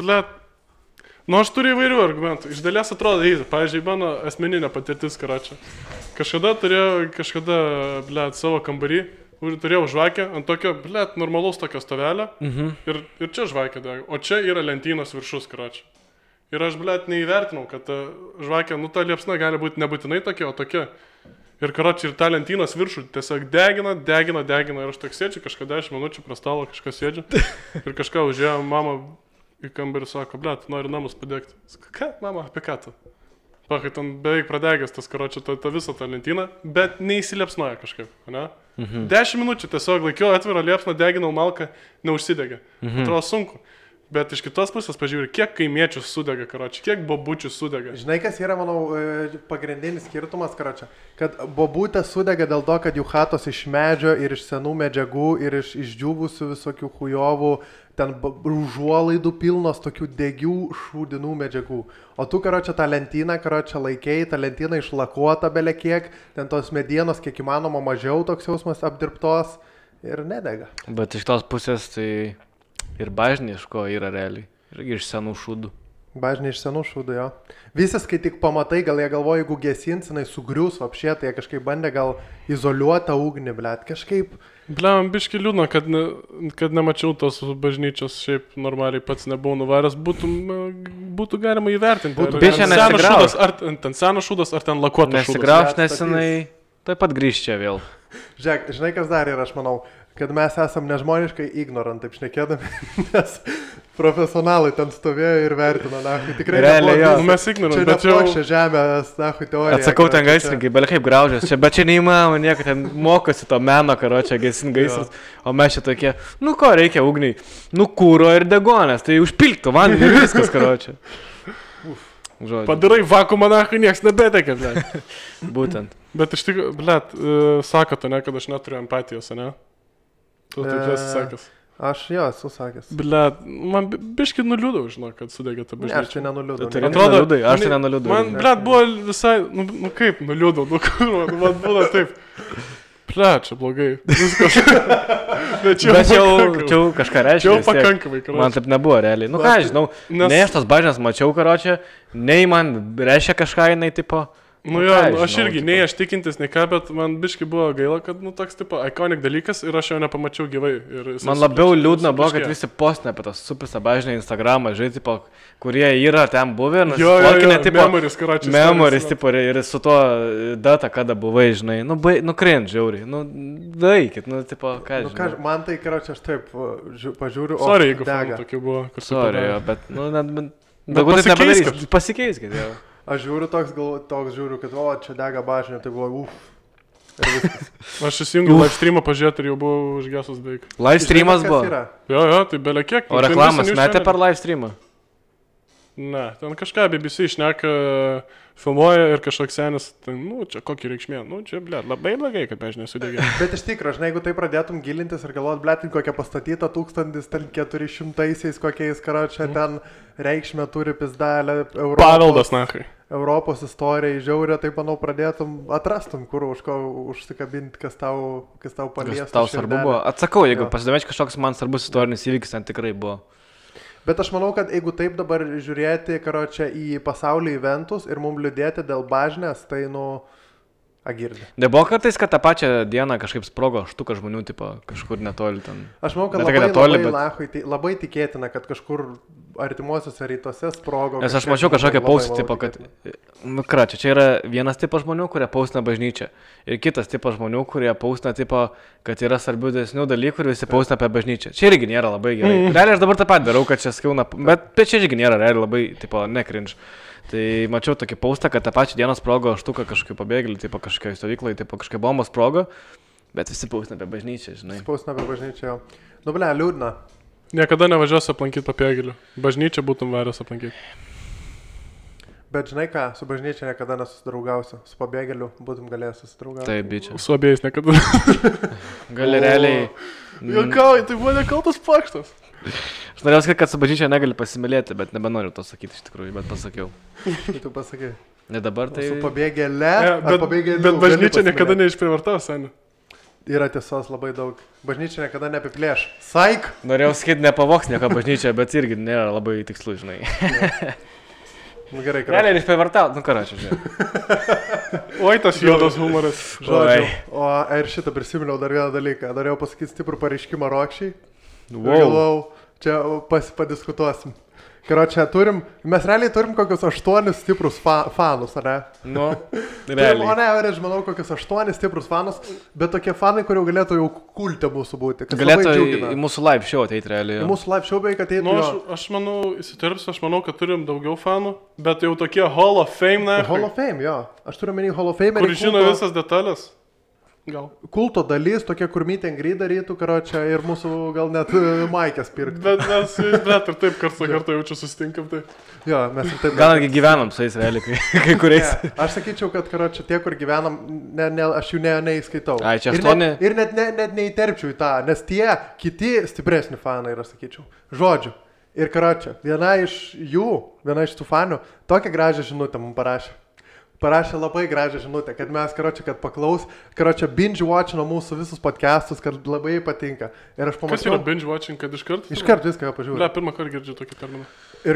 aš turiu įvairių argumentų. Iš dalies atrodo easy. Pavyzdžiui, mano asmeninė patirtis, karočią. Kažkada turėjau, savo kambarį, turėjau žvakę ant tokio, normalaus tokio stovelio ir čia žvakė dega. O čia yra lentynos viršus, karočią. Ir aš, neįvertinau, kad ta žvakė, ta liepsna gali būti nebūtinai tokia, o tokia. Ir karočią, ir ta lentynos viršų tiesiog degina. Ir aš toks sėdžiu, kažkada 10 minučių prie stalo kažkas sėdžiu. Ir kažką užėjo mama į kambarį, sako, nori namus padegti. Sako, ką, mama, apie ką tu? Pakai, ten beveik pradegęs tas, karočią, ta visą tą lentyną, bet neįsiliepsnoja kažkaip, ne? 10 minučių tiesiog laikiau atvirą liepsną, deginau malką, neužsidegė. Atrodo sunku. Bet iš kitos pusės pažiūrėjau, kiek kaimiečių sudega, karočią, kiek bobučių sudega.
Žinai, kas yra, manau, pagrindinis skirtumas, karočią, kad bobutė sudega dėl to, kad jų chatos iš medžio ir iš senų medžiagų ir iš išdžiūvusių visokių chujovų, ten užuolaidų pilnos tokių degių šūdinų medžiagų. O tu, karočią, tą lentyną, karočią, laikėjai, tą lentyną išlakuota belekiek, ten tos medienos kiek įmanoma mažiau toks jausmas apdirbtos ir nedega.
Bet iš tos pusės tai ir bažnė iš ko yra realiai, irgi iš senų šūdų.
Bažnė iš senų šūdų, jo. Visas, kai tik pamatai, gal jie galvoja, jeigu gesins, jinai sugrius, apšė, tai jie kažkaip bandė gal izoliuotą ugnį, kažkaip.
Man biški liūdna, kad nemačiau tos bažnyčios, šiaip normaliai pats nebuvau nuvaręs, būtų galima įvertinti.
Bišė nesigrauš.
Ar ten senas šūdas, ar ten lakuotas šūdas.
Nesigrauš, nes jinai taip pat grįž čia vėl.
Žiūrėk, žinai, kas dar yra, aš manau, kad mes esam nežmoniškai ignorant, taip šnekėdami, nes profesionalai ten stovėjo ir vertino, tikrai
realiai, jo.
Mes ignorant,
čia
bet jau...
Čia žemės, teorija.
Atsakau ten gaisrininkai, belia kaip graužės čia, bet čia neįmanoma nieko, ten mokosi to meno, karočią, gesin gaisras, o mes čia tokie, ko reikia ugniai, kūro ir degonės, tai užpilktų vandenį ir viskas, karočią.
Padarai vakuumą, nieks nebetekė,
Būtent.
Bet iš tikrųjų, sakote, kad aš neturiu empatijos, ne? Tu taip esi sakęs.
Aš jo esu sakęs.
Man biški nuliūdau, žinau, kad sudegė tą bažnyčią.
Aš čia nenuliūdau.
Aš tai nenuliūdau.
Man, buvo visai, kaip nuliūdau, man būna taip. Čia blogai. Viskas. Bet
čia kažką reiškia.
Čia jau pakankamai, karočią.
Man taip nebuvo realiai. Ką žinau, ne aš tos bažnės mačiau, karočią, nei man reiškia kažką jinai tipo.
Aš irgi, nei aš tikintis, nei ką, bet man biški buvo gaila, kad, toks, tipo, iconic dalykas ir aš jo nepamačiau gyvai.
Man labiau liūdna buvo, kad visi postina apie tas supisa bažnę Instagramą, žinai, tipo, kurie yra ten buvę,
memoris, karočią.
Memoris, tipo, ir su to data, kada buvai, žinai, cringe, žiauriai, daikit, tipo, ką žinai.
Man tai, karočią, aš taip pažiūriu,
sorry, jeigu tokių buvo.
Sorry, bet, pasikeiskit, jau.
Aš žiūriu toks žiūriu, kad čia dega bažnė, tai buvo
Aš įsijungiu live streamą pažiūrėti ir jau buvau užgesus beveik.
Live streamas buvo?
Jo, tai belia kiek.
O reklamas metė per live streamą?
Ne, ten kažką BBC šneka, filmuoja ir kažkoks senis, čia kokį reikšmė, čia, labai blogai, kad bažnė sudegė.
Bet iš tikrųjų, žinai, jeigu tai pradėtum gilintis ir galvot, kokia pastatyta 1400-aisiais kokiais, karočią, ten reikšmė turi pizdalę,
paveldas, nahai.
Europos istorijai žiaurė, tai, manau, atrastum, kur už ko užsikabinti, kas tau paliestų.
Tau svarbu buvo. Atsakau, jeigu pasidomėčiau, kažkoks man svarbus istorinis įvykis ten tikrai buvo.
Bet aš manau, kad jeigu taip dabar žiūrėti, karočią, į pasaulio eventus ir mums liūdėti dėl bažnės, tai, agirdė.
Nebuvo kartais, kad tą pačią dieną kažkaip sprogo štuka žmonių, tipo, kažkur netoli ten.
Aš manau, kad labai tikėtina, kad kažkur artimuosiuose rytuose sprogo.
Nes aš mačiau kažkokią paustą, tipo, kad, čia yra vienas tipas žmonių, kurie paustina bažnyčią. Ir kitas tipas žmonių, kurie paustina, tipo, kad yra svarbių desnių dalykų ir visi paustina apie bažnyčią. Čia irgi nėra labai gerai. Realiai aš dabar tą pat darau, kad čia skauna, bet čia irgi nėra realiai labai, tipo, nekrinž. Tai mačiau tokį paustą, kad tą pačią dieną sprogo štuka kažkokiu pabėgėliu, tipo kažkokiai stovyklai, tipo kažkokia bomba sprogo, bet visi paustina apie bažnyčią, žinai.
Paustina apie bažnyčią, jo. Liūdna.
Niekada nevažiuosiu aplankyti Papėgėlių. Bažnyčią būtum varęs aplankyti.
Bet žinai ką, su bažnyčia niekada nesusidraugausiu. Su Pabėgėliu būtum galėjęs susidraugauti.
Taip, bičia.
Su abiejais niekada.
Gali realiai...
Jokauji, tai buvo nekaltas pakštas.
Aš norėjau sakyti, kad su bažnyčia negali pasimylėti, bet nebenoriu to sakyti iš tikrųjų, bet pasakiau.
Tu pasakai.
Ne dabar tai...
Su Pabėgėle,
bet bažnyčia niekada neišprivartavo, seniai.
Yra tiesos labai daug. Bažnyčia niekada neapiplėš. Saik!
Norėjau sakyti, nepavoks nieko bažnyčia, bet irgi nėra labai tikslu, žinai.
Nu gerai, ką.
Realiai išprivartavo, nu karočią, žinai.
Oi, tas juodas humoras.
Žodžiu. O ir šitą prisiminiau dar vieną dalyką. Norėjau pasakyti stiprų pareiškimą Rokščiai.
Wow.
Galvau, čia padiskutuosim. Karočią, mes realiai turim kokius 8 stiprus fanus, ar ne?
Nu, realiai.
O ne, aš manau, kokius 8 stiprus fanus, bet tokie fanai, kurie galėtų jau kulte mūsų būti.
Galėtų į mūsų live show ateiti realiai.
Į mūsų live show beveik ateitų.
Nu, aš manau, įsiterpsiu, aš manau, kad turim daugiau fanų, bet jau tokie Hall of Fame, ne?
Hall of Fame, jo. Aš turiu menį Hall of Fame.
Kur žino visas detalės. Gal.
Kulto dalis, tokie, kur meet and greet darytų, karočią, ir mūsų gal net maikės pirktų.
Bet mes ir taip kartą jaučiu susitinkam, tai...
Jo, mes ir taip...
Gal netgi gyvenam su jais realiai, kai kuriais.
Ne, aš sakyčiau, kad, karočią, tie, kur gyvenam, aš jų neįskaitau.
Ai, čia 8.
Ir net neįterpčiau į tą, nes tie kiti stipresni fanai, aš sakyčiau. Žodžiu. Ir, karočią, viena iš tų fanių, tokią gražią žinutę mums parašė. Parašė labai gražią žinutę, kad mes, kad paklaus, binge watchino mūsų visus podcastus, kad labai patinka. Ir aš pamačiau...
Kas yra binge watching, kad iškart?
Iškart viską pažiūrėjau.
Ne, pirmą kartą girdžiu tokį terminą.
Ir,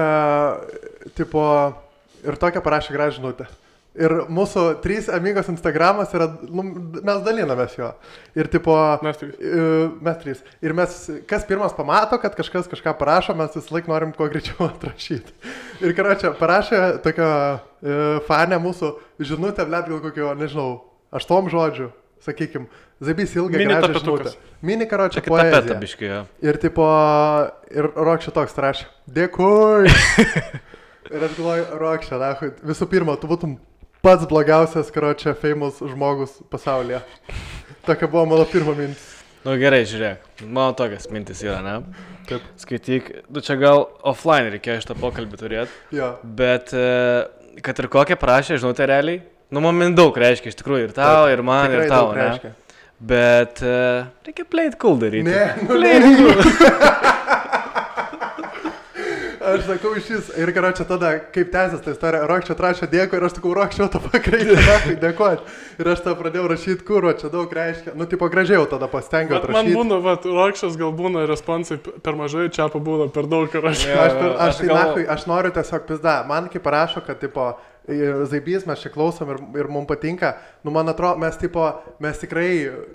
tipo, ir tokią parašė gražią žinutę. Ir mūsų 3 amigos Instagramas yra, mes dalinamės jo. Ir tipo...
Mes 3.
Mes 3. Ir mes, kas pirmas pamato, kad kažkas kažką parašo, mes vis laik norim kuo greičiau atrašyti. Ir parašė tokią fanę mūsų žinutę, gal kokio, nežinau, 8 žodžių, sakykim. Zaibys ilgą gražią žinutę. Mini karočią poeziją. Ir tipo, ir Rokščia toks rašė. Dėkui! Ir aš galvoju, Rokščia, nahui, visų pirma, tu būtum pats blogiausias, karočią, famous žmogus pasaulyje. Tokia buvo mano pirma mintis.
Nu gerai, žiūrėk, mano tokias mintis yra, ne?
Taip.
Skaityk, čia gal offline reikėjo šitą pokalbį turėti.
Jo.
Bet, kad ir kokią prašė, žinutę realiai, nu man daug reiškia, iš tikrųjų, ir tau, ir man, ir tau, ne? Reiškia. Bet, reikia play it cool daryti.
Ne, play it cool. Aš sakau šis, ir karočią tada, kaip tęsės ta istorija, Rokščia atrašė dėkui ir aš sakau, Rokščia, to pakreipti, dėkuoti. Ir aš tą pradėjau rašyti, kur, čia daug reiškia. Nu, tipo, gražiau tada pastengiau atrašyti.
Man būna, Rokščias gal būna responsai per mažai, čia pabūna per daug rašyti.
Aš noriu tiesiog pizda. Man kaip parašo, kad, tipo, Zaibys, mes čia klausom ir mums patinka. Nu, man atrodo, mes tikrai,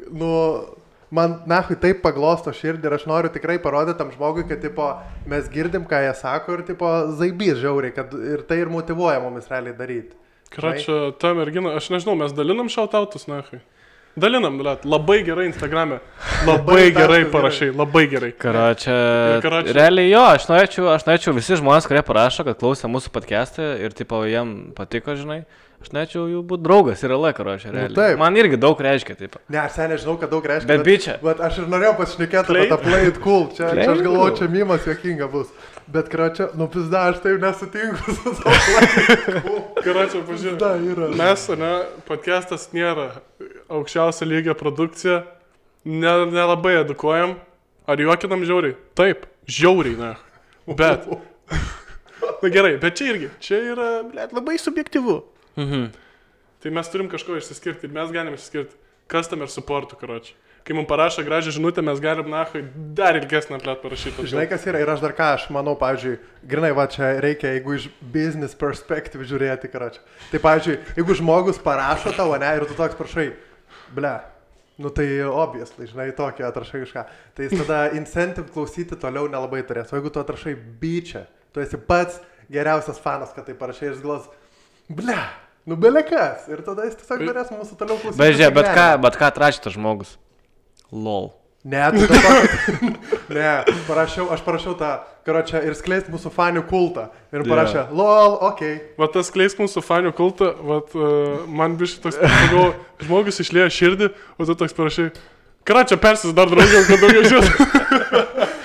man nahui taip paglosto širdį ir aš noriu tikrai parodyti tam žmogui, kad tipo, mes girdim, ką jie sako ir tipo, Zaibys žiauriai, kad ir tai ir motyvuoja mumis realiai daryti.
Karočią, ta mergina, aš nežinau, mes dalinam shoutoutus, nahui. Dalinam, labai gerai Instagrame. Labai gerai parašai, labai gerai.
Karočią, realiai jo, aš norėčiau visi žmonės, kurie parašo, kad klausė mūsų podcast'ą ir tipo, jiem patiko, žinai. Aš norėčiau jų būti draugas ir LA, karočią, realiai. Man irgi daug reiškia, taip.
Ne, aš seniai žinau, kad daug reiškia.
Bet bičia.
Bet aš ir norėjau pasišnekėti apie tą play it cool. Čia aš galvoju, čia mimas juokinga bus. Bet, karočią, pizda, aš taip nesutinku su savo play it cool.
Karočią, pažiūrėjau. Mes, podcastas nėra aukščiausio lygio produkcija. Nelabai edukuojam. Ar juokinam žiauriai? Taip, žiauriai, ne. Bet. Na gerai, bet čia irgi. Čia yra, labai subjektyvu.
Mhm.
Tai mes turim kažko išsiskirti ir mes galim išsiskirti customer supportų, karočią. Kai mums parašo gražią žinutę, mes galim nahui dar ilgesnę parašyti.
Žinai, kas yra, ir aš dar ką, aš manau, pavyzdžiui, grinai, va čia reikia, jeigu iš business perspective žiūrėti, karočią. Tai, pavyzdžiui, jeigu žmogus parašo tavo, ne, ir tu toks prašai, ble, nu tai obviously, žinai, tokį atrašai kažką. Tai jis tada incentive klausyti toliau nelabai turės. O jeigu tu atrašai bičią, tu esi pats geriausias fanas, kad tai parašai ir glas, ble. Nu, belekas. Ir tada jis tiesiog norės mūsų toliau klausyti.
Bet žiūrėk, bet ką atrašė tas žmogus? Lol.
Ne, tu to ne, aš parašiau tą, karočią, ir skleisti mūsų fanių kultą. Ir parašė, lol, okei.
Va tas skleisti mūsų fanių kultą, man biškai toks, žmogus išlieja širdį, o tu toks parašai, karočią persis dar daugiau, kad daugiau žiūrėt.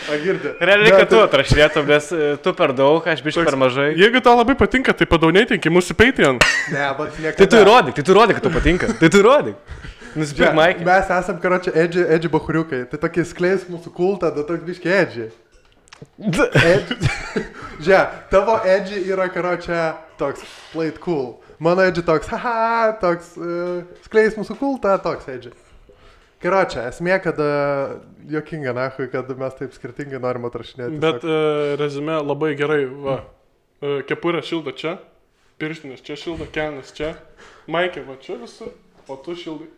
Agirdi.
Realiai, kad tu atrašinėtum, nes tu per daug, aš biškai per mažai.
Jeigu tau labai patinka, tai padaunėtink į mūsų Patreon.
Ne, bet niekada.
Tai tu įrodyk, kad tu patinka. Tai tu įrodyk. Nusipirk Mike.
Mes esam, karočią, edži bahuriukai. Tai tokie skleis mūsų kultą, da toks biškai edži. Žiūrėk, tavo edži yra, karočią, toks play it cool. Mano edži toks, haha, toks skleis mūsų kultą, toks edži. Karočią, esmė, kad jokinga, nahui, kad mes taip skirtingai norim atrašinėti.
Bet rezume labai gerai, va. Kepurė šilda čia, pirštinės čia šilda, kelnes čia, Maikė va čia visur, o tu šildai.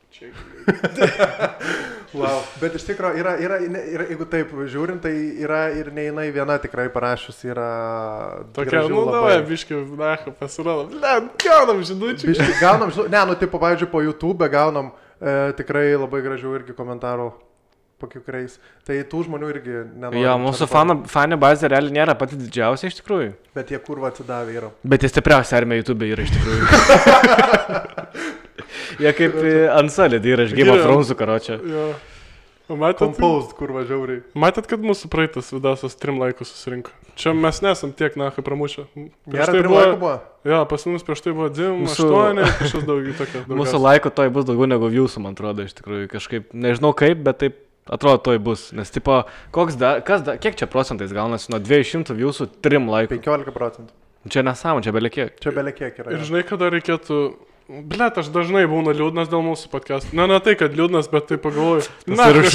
Wow. Bet iš tikrųjų yra, jeigu taip žiūrint, tai yra ir ne jinai viena tikrai parašius, yra
tokia, nu davai, biškai, nacha, pasirodo, gaunam žinučių.
Biškai gaunam žinučių, ne, nu taip, pavyzdžiui, po YouTube gaunam tikrai labai gražių irgi komentarų po kiekvienais. Tai tų žmonių irgi nenori.
Jo, mūsų fanų bazė realiai nėra pati didžiausia iš tikrųjų.
Bet jie kurva atsidavė yra.
Bet jie stipriausia armija YouTube yra iš tikrųjų. Jie kaip Ansalid yra iš Game of Thrones'ų karočią.
Composed, kur važiauriai.
Matėt, kad mūsų praeitas vidasas 3 laikus susirinko. Čia mes nesam tiek nakai pramušę.
Nėra 3 laikų buvo?
Jo, pas mus prieš tai buvo 2, 8, kažkas daugiau tokia.
Mūsų laiko toj bus daugiau negu jūsų, man atrodo, iš tikrųjų. Kažkaip, nežinau kaip, bet taip atrodo toj bus. Nes tipo, kiek čia procentais gaunasi nuo 200 jūsų 3 laikų?
15%.
Čia nesąmonė, čia belekiek.
Čia belekiek yra.
Ir žinai, kada reikėtų... Blet, aš dažnai būna liūdnas dėl mūsų podcast. Ne tai, kad liūdnas, bet tai pagalvoju. Na, aš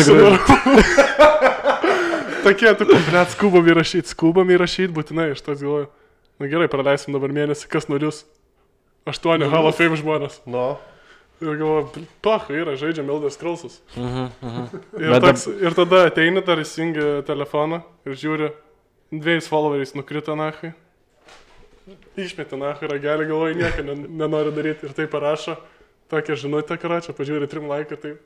tokie, taip, blet, skubam įrašyti, būtinai, aš tas galvoju. Na gerai, praleisim dabar mėnesį, kas norius. 8 Hall of Fame žmonės.
No.
Ir galvoju, yra, žaidžiam Elder Scrollsus. Ir tada ateini, dar įsijungi telefoną ir žiūri, 2 followeriais nukrito nachai. Išmetė nachai ragelį, galvoju, nieko nenori daryti ir tai parašo. Tokia žinutė, karočią, pažiūrė 3 laiką, tai...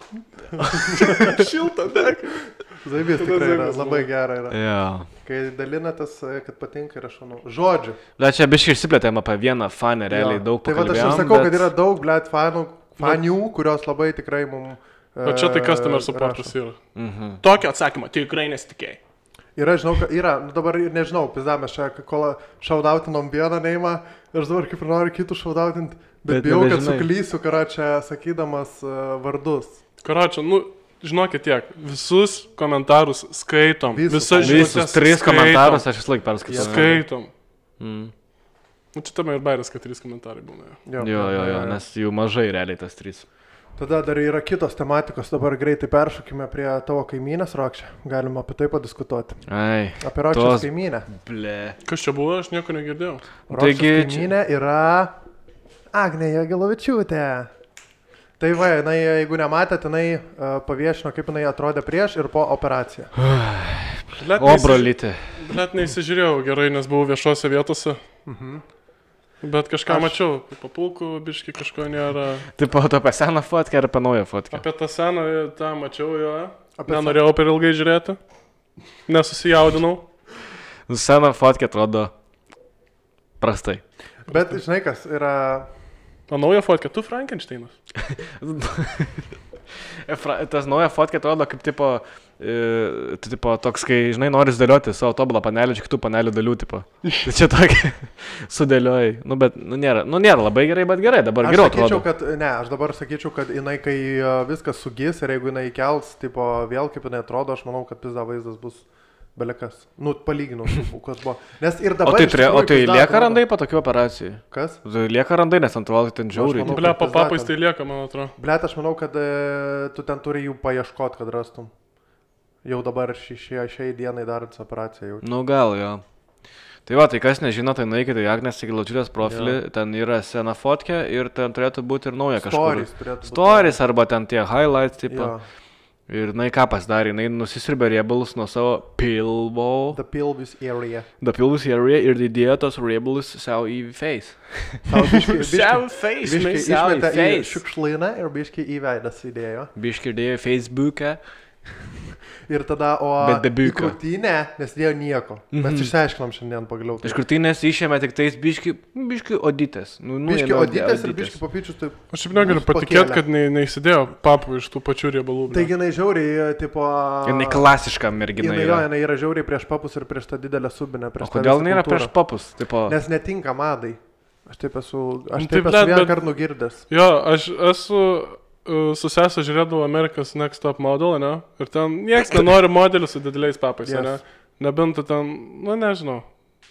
Šilta, nek.
Zaibys tikrai yra, labai gera yra.
Yeah.
Kai dalinatės, kad patinka ir aš manau. Žodžiu.
Bet čia biškai išsiplėtėm apie vieną fanę, realiai daug pakalbėjom.
Tai va, aš sakau, kad yra daug, blet, fanių, kurios labai tikrai mums...
O čia tai customer supportas yra. Tokio atsakymą tikrai nesitikėjai.
Yra, žinau, kad yra, dabar ir nežinau, pizdamas čia, kol šaudautinom vieną neimą, ir dabar kaip ir noriu kitų šaudautinti, bet bijau, kad suklysiu, karočią, sakydamas vardus.
Karočią, nu, žinokit tiek, visus komentarus skaitom.
Visus 3 komentarus aš vis laik perskaitau.
Skaitom. Nu, čia tame ir bairis, kad 3 komentarai būna.
Jo, nes jų mažai realiai tas 3.
Tada dar yra kitos tematikos, dabar greitai peršokime prie tavo kaimynės, Rokšė. Galima apie tai padiskutuoti.
Ai.
Apie Rokšės kaimynę.
Ble.
Kas čia buvo, aš nieko negirdėjau.
Rokšės kaimynė yra Agnė Jagelavičiūtė. Tai va, jinai, jeigu nematėt, jinai paviešino, kaip jinai atrodė prieš ir po operaciją.
O, brolytė.
Blet neįsižiūrėjau gerai, nes buvau viešose vietose. Bet kažką mačiau, papulkų, biški kažko nėra.
Taip, apie seną fotkę ar apie naują fotkę?
Apie tą seną, tą mačiau jo. Nenorėjau per ilgai žiūrėti. Nesusijaudinau.
Seną fotkę atrodo prastai.
Bet žinai, kas yra...
O nauja fotka, tu Frankensteinas.
Tas nauja fotka atrodo kaip tipo toks, kai, žinai, nori sudėlioti savo tobulą panelį, čia kitų panelių dalių, tipo. Tai čia tokį sudėlioji. Nu, bet, nėra labai gerai, bet gerai, dabar geriau atrodo.
Aš dabar sakyčiau, kad jinai, kai viskas sugis ir jeigu jinai kels, tipo, vėl kaip jinai atrodo, aš manau, kad pizda vaizdas bus belekas. Nu, palyginau, kas buvo. Nes ir dabar...
O tai lieka randai po tokių operacijų?
Kas?
Tai lieka randai, nes atrodo, ten žiauriai.
Ble, papais tai lieka, man atrodo.
Ble, aš manau, kad tu ten turi jų paieškoti, kad rastum. Jau dabar šiai dienai darant operaciją jau.
Nu, gal, jo. Tai va, tai kas nežino, tai nueikite į Agnės Jagelavičiūtės profilį, ten yra sena fotkė ir ten turėtų būti ir nauja kažkur. Stories arba ten tie highlights, tipo. Ir jinai ką pasidarė, jinai nusisirbė riebalus nuo savo pilvo.
The pelvis area
Ir įdėjo tos riebalus savo į face.
Savo face,
išmetė į šiukšlyną ir biškį į veidas įdėjo.
Biškį įdėjo į Facebooką.
Ir tada, o į krūtinę nesidėjo nieko. Mes išsiaiškinom šiandien pagaliau.
Iš krūtinės išėmė tik tais biški odytės.
Biški odytės ir biški papyčius.
Aš šiaip negaliu patikėti, kad neįsidėjo papų iš tų pačių riebalų.
Taigi jinai žiauriai, tipo...
Jinai klasiška mergina yra.
Jinai yra žiauriai prieš papus ir prieš tą didelę subinę.
O kodėl jinai yra prieš papus?
Nes netinka madai. Aš taip esu vieną kartą nugirdęs.
Jo, aš esu su sesą žiūrėdavau America's Next Top Model, ne? Ir ten nieks nenori modelių su dideliais papais, ne? Nebent tu ten, nežinau.